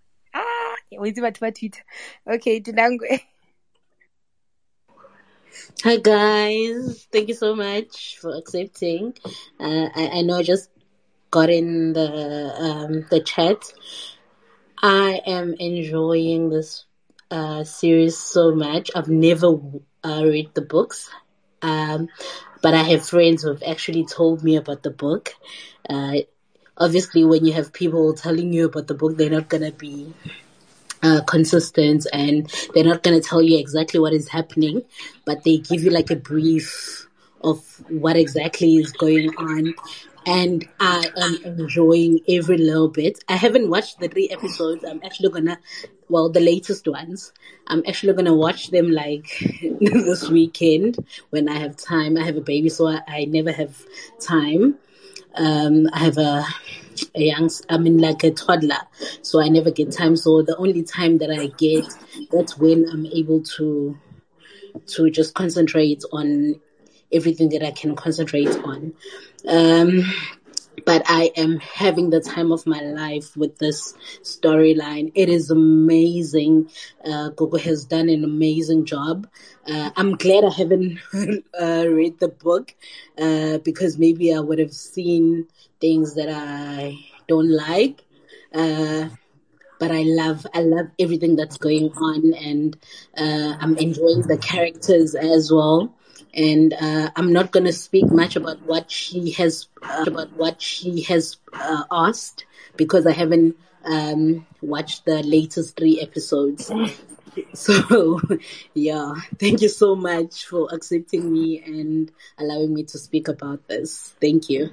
Okay, Dinangwe. Hi guys, thank you so much for accepting. I know I just got in the chat. I am enjoying this series so much. I've never read the books, but I have friends who have actually told me about the book. Obviously, when you have people telling you about the book, they're not gonna be consistent, and they're not going to tell you exactly what is happening, but they give you like a brief of what exactly is going on. And I am enjoying every little bit. I haven't watched the 3 episodes. I'm actually the latest ones. I'm actually gonna watch them like this weekend when I have time. I have a baby, so I never have time. I have a toddler, so I never get time. So the only time that I get, that's when I'm able to just concentrate on everything that I can concentrate on. But I am having the time of my life with this storyline. It is amazing. Gogo has done an amazing job. I'm glad I haven't read the book, because maybe I would have seen things that I don't like. But I love everything that's going on, and I'm enjoying the characters as well. And I'm not going to speak much about what she has asked, because I haven't watched the latest 3 episodes. So yeah, thank you so much for accepting me and allowing me to speak about this. Thank you.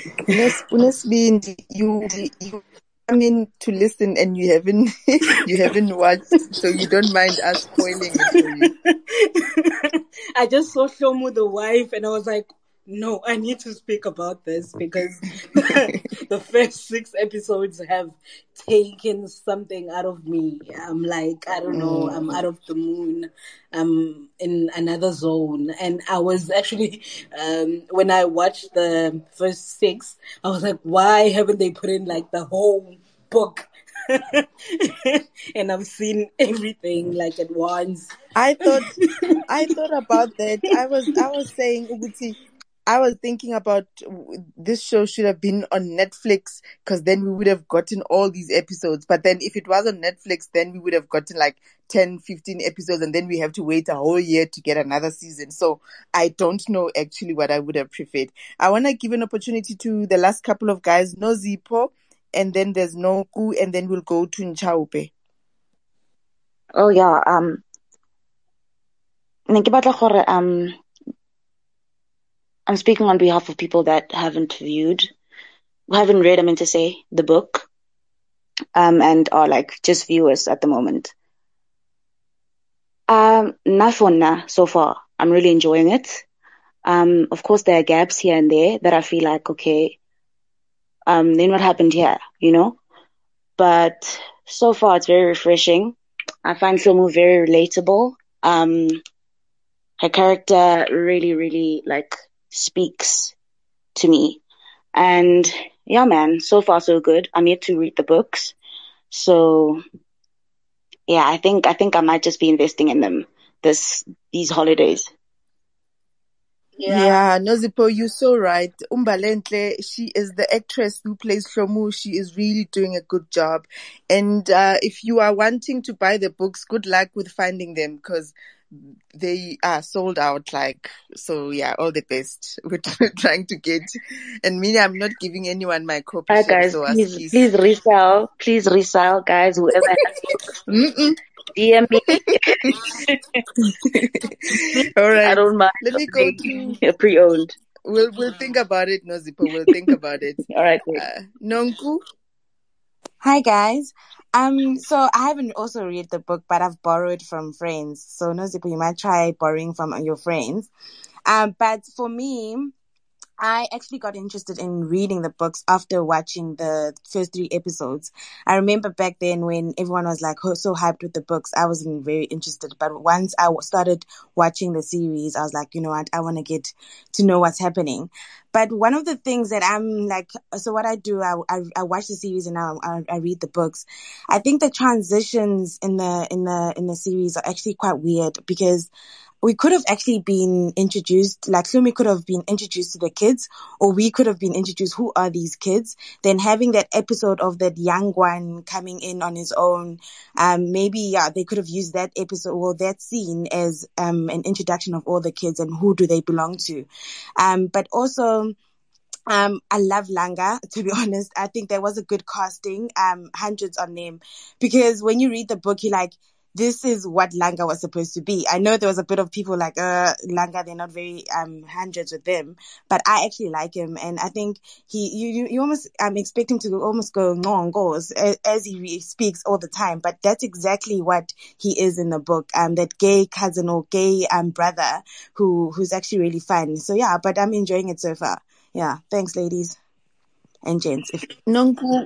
You come in to listen and you haven't watched, so you don't mind us spoiling it for you. I just saw Hlomu the wife and I was like, no, I need to speak about this, because the first 6 episodes have taken something out of me. I'm like, I don't know, I'm out of the moon. I'm in another zone. And I was actually, when I watched the first 6, I was like, why haven't they put in like the whole book? And I've seen everything like at once. I thought about that. I was saying, Uguti, I was thinking about this show should have been on Netflix, because then we would have gotten all these episodes. But then if it was on Netflix, then we would have gotten like 10, 15 episodes, and then we have to wait a whole year to get another season. So I don't know actually what I would have preferred. I want to give an opportunity to the last couple of guys, Nozipho, and then there's Noku, and then we'll go to Nchaupe. Oh yeah, ne ke batla gore, I'm speaking on behalf of people that haven't read, I mean to say, the book, and are like just viewers at the moment. Nafona so far, I'm really enjoying it. Of course there are gaps here and there that I feel like, okay, then what happened here, But so far it's very refreshing. I find Hlomu very relatable. Her character really, really speaks to me. And yeah, man, so far so good. I'm yet to read the books. So yeah, I think I might just be investing in them these holidays. Yeah, Nozipho, you're so right. Umbalenhle, she is the actress who plays Hlomu. She is really doing a good job. And if you are wanting to buy the books, good luck with finding them because they are sold out. So yeah, all the best. We're trying to get. And me, I'm not giving anyone my copy. Alright, guys, please resell, guys. Whoever has books, DM me. All right. I don't mind. Let me go to pre-owned. We'll think about it, Nozipho. We'll think about it. All right. Nonku. Hi guys. So I haven't also read the book, but I've borrowed from friends. So Nozipho, you might try borrowing from your friends. But for me, I actually got interested in reading the books after watching the first 3 episodes. I remember back then when everyone was so hyped with the books, I wasn't very interested. But once I started watching the series, I was like, you know what, I want to get to know what's happening. But one of the things that I'm so what I do, I watch the series and I read the books. I think the transitions in the series are actually quite weird because we could have actually been introduced, Hlomu could have been introduced to the kids, or we could have been introduced, who are these kids? Then having that episode of that young one coming in on his own, maybe, they could have used that episode or that scene as, an introduction of all the kids and who do they belong to. But also, I love Langa, to be honest. I think there was a good casting, hundreds on them, because when you read the book, you're like, this is what Langa was supposed to be. I know there was a bit of people Langa, they're not very hundreds with them, but I actually like him, and I think you almost expect him to almost go ngos as he speaks all the time, but that's exactly what he is in the book. That gay cousin or gay brother who's actually really fun. So yeah, but I'm enjoying it so far. Yeah, thanks, ladies and gents. Nonku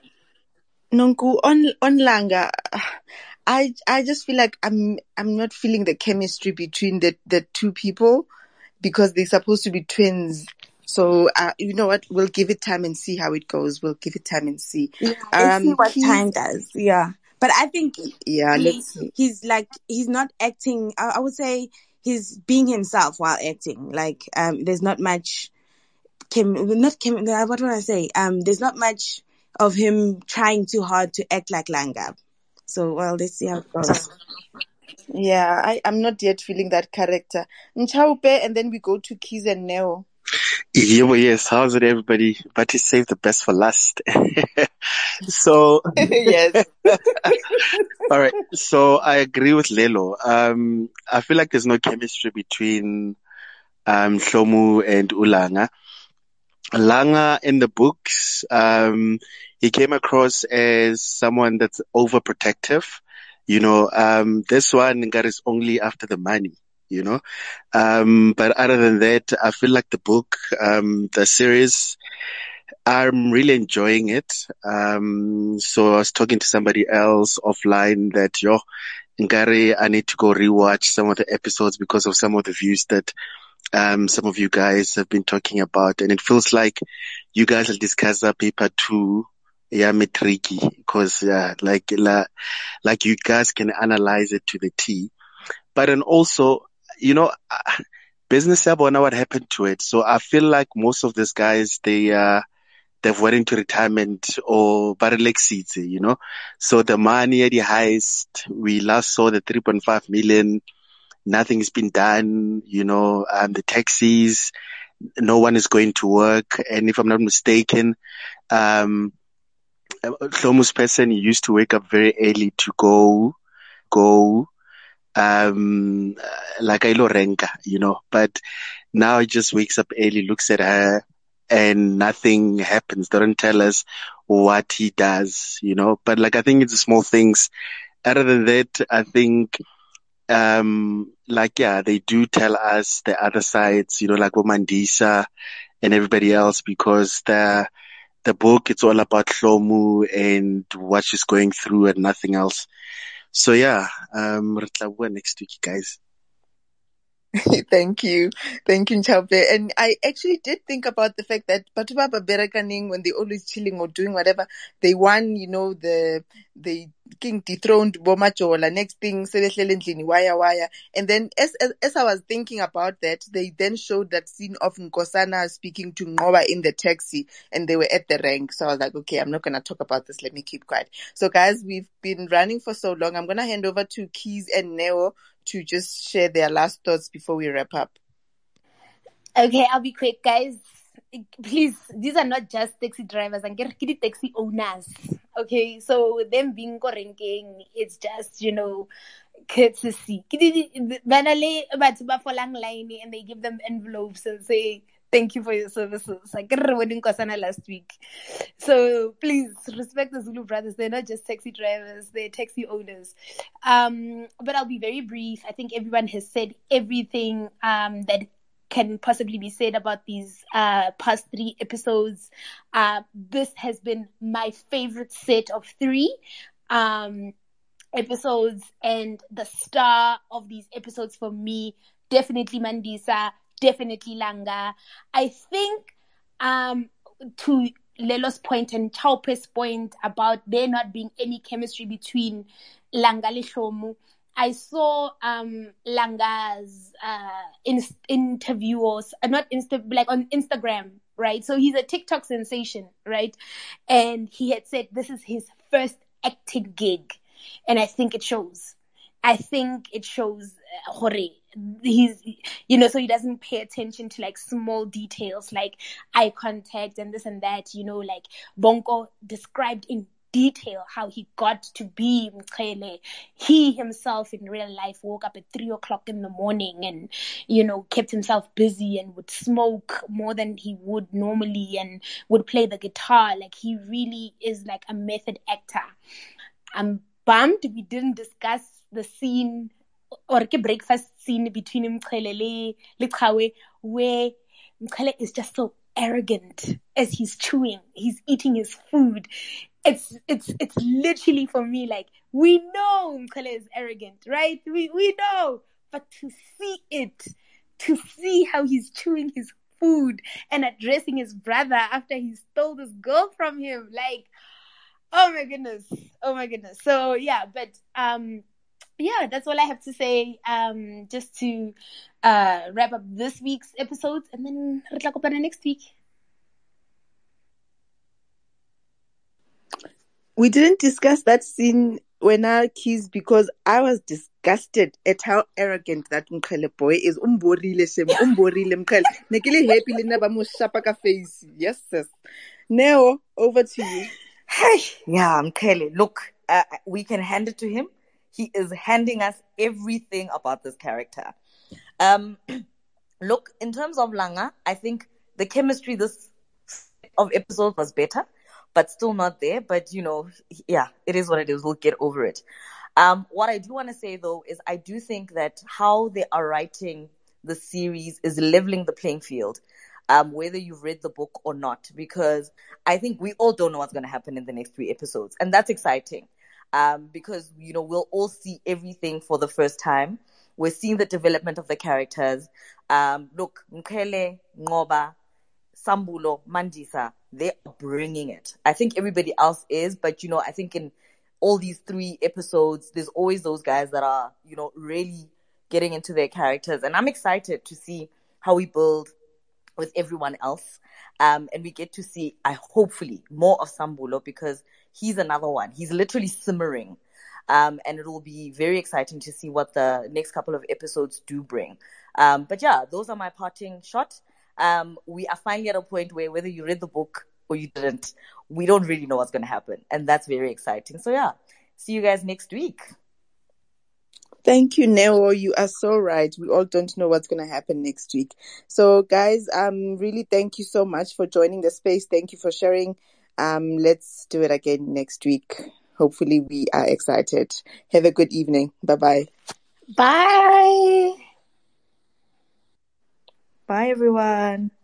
on Langa. I just feel like I'm not feeling the chemistry between the two people because they're supposed to be twins. So you know what? We'll give it time and see how it goes. We'll give it time and see. Yeah, let's see what time does. Yeah, but I think let's see. He's not acting. I would say he's being himself while acting. There's not much what would I say? There's not much of him trying too hard to act like Langa. So, let's see how it goes. Yeah, I'm not yet feeling that character. Nchaupe, and then we go to Keys and Neo. Yes. How's it, everybody? But you saved the best for last. So, yes. All right. So I agree with Lelo. I feel like there's no chemistry between Hlomu and Ulanga. Langa in the books, he came across as someone that's overprotective. This one got is only after the money, but other than that, I feel like the book, the series, I'm really enjoying it. So I was talking to somebody else offline that, Ngari, I need to go rewatch some of the episodes because of some of the views that some of you guys have been talking about, and it feels like you guys will discuss that paper too. Yeah, me tricky because like you guys can analyze it to the T. But then also, business I know what happened to it. So I feel like most of these guys they've went into retirement or barrelexit, So the money at the highest, we last saw the 3.5 million. Nothing has been done, the taxis, no one is going to work. And if I'm not mistaken, Hlomu's person, he used to wake up very early to go, like a Lorenka, but now he just wakes up early, looks at her and nothing happens. They don't tell us what he does, but I think it's the small things. Other than that, I think, they do tell us the other sides, like Mandisa and everybody else, because the book, it's all about Hlomu and what she's going through and nothing else. So yeah, re tla bua next week, guys. Thank you. Thank you, Nchaupe. And I actually did think about the fact that Batuba Berekaning, when they're always chilling or doing whatever, they won, the king dethroned Bomachola. Next thing, wire. And then as I was thinking about that, they then showed that scene of Nkosana speaking to Ngoba in the taxi, and they were at the rank. So I was like, okay, I'm not going to talk about this. Let me keep quiet. So guys, we've been running for so long. I'm going to hand over to Keys and Neo to just share their last thoughts before we wrap up. Okay, I'll be quick, guys. Please, these are not just taxi drivers and taxi owners. Okay, so them being ranking, it's just, courtesy. Banale, but for long line and they give them envelopes and say, thank you for your services. I get rewarding Kosana last week. So please respect the Zulu brothers. They're not just taxi drivers, they're taxi owners. But I'll be very brief. I think everyone has said everything that can possibly be said about these past 3 episodes. This has been my favorite set of 3 episodes, and the star of these episodes for me, definitely Mandisa, definitely Langa. I think to Lelo's point and Chaupe's point about there not being any chemistry between Langa and Hlomu, I saw Langa's interviews, not like on Instagram, right? So he's a TikTok sensation, right? And he had said this is his first acting gig, and I think it shows. He's, so he doesn't pay attention to like small details like eye contact and this and that, like Bonko described in detail how he got to be Mqele. He himself in real life woke up at 3:00 in the morning and, kept himself busy and would smoke more than he would normally and would play the guitar. Like he really is like a method actor. I'm bummed we didn't discuss the scene or the breakfast scene between Mqele le Qhawe, where Mqele is just so arrogant as he's chewing, he's eating his food. It's literally for me like, we know Mqele is arrogant, right? We know, but to see how he's chewing his food and addressing his brother after he stole this girl from him, like, oh my goodness. So yeah, but yeah, that's all I have to say. Just to wrap up this week's episodes, and then re tla kopana next week. We didn't discuss that scene when our Keys, because I was disgusted at how arrogant that Mqele boy is. Umborile Mqele. Nekile happy le ba mo shapa ka face. Yes, sis. Neo, over to you. Hey, yeah, Mqele. Look, we can hand it to him. He is handing us everything about this character. Look, in terms of Langa, I think the chemistry this of episode was better, but still not there. But, yeah, it is what it is. We'll get over it. What I do want to say, though, is I do think that how they are writing the series is leveling the playing field, whether you've read the book or not, because I think we all don't know what's going to happen in the next 3 episodes. And that's exciting. Because, we'll all see everything for the first time. We're seeing the development of the characters. Look, Mqele, Ngoba, Sambulo, Mandisa, they are bringing it. I think everybody else is, but, I think in all these 3 episodes, there's always those guys that are, really getting into their characters. And I'm excited to see how we build with everyone else. And we get to see, hopefully, more of Sambulo, because he's another one. He's literally simmering. And it will be very exciting to see what the next couple of episodes do bring. But yeah, those are my parting shot. We are finally at a point where whether you read the book or you didn't, we don't really know what's going to happen. And that's very exciting. So yeah, see you guys next week. Thank you, Neo. You are so right. We all don't know what's going to happen next week. So guys, really thank you so much for joining the space. Thank you for sharing. Let's do it again next week. Hopefully we are excited. Have a good evening. Bye-bye. Bye. Bye, everyone.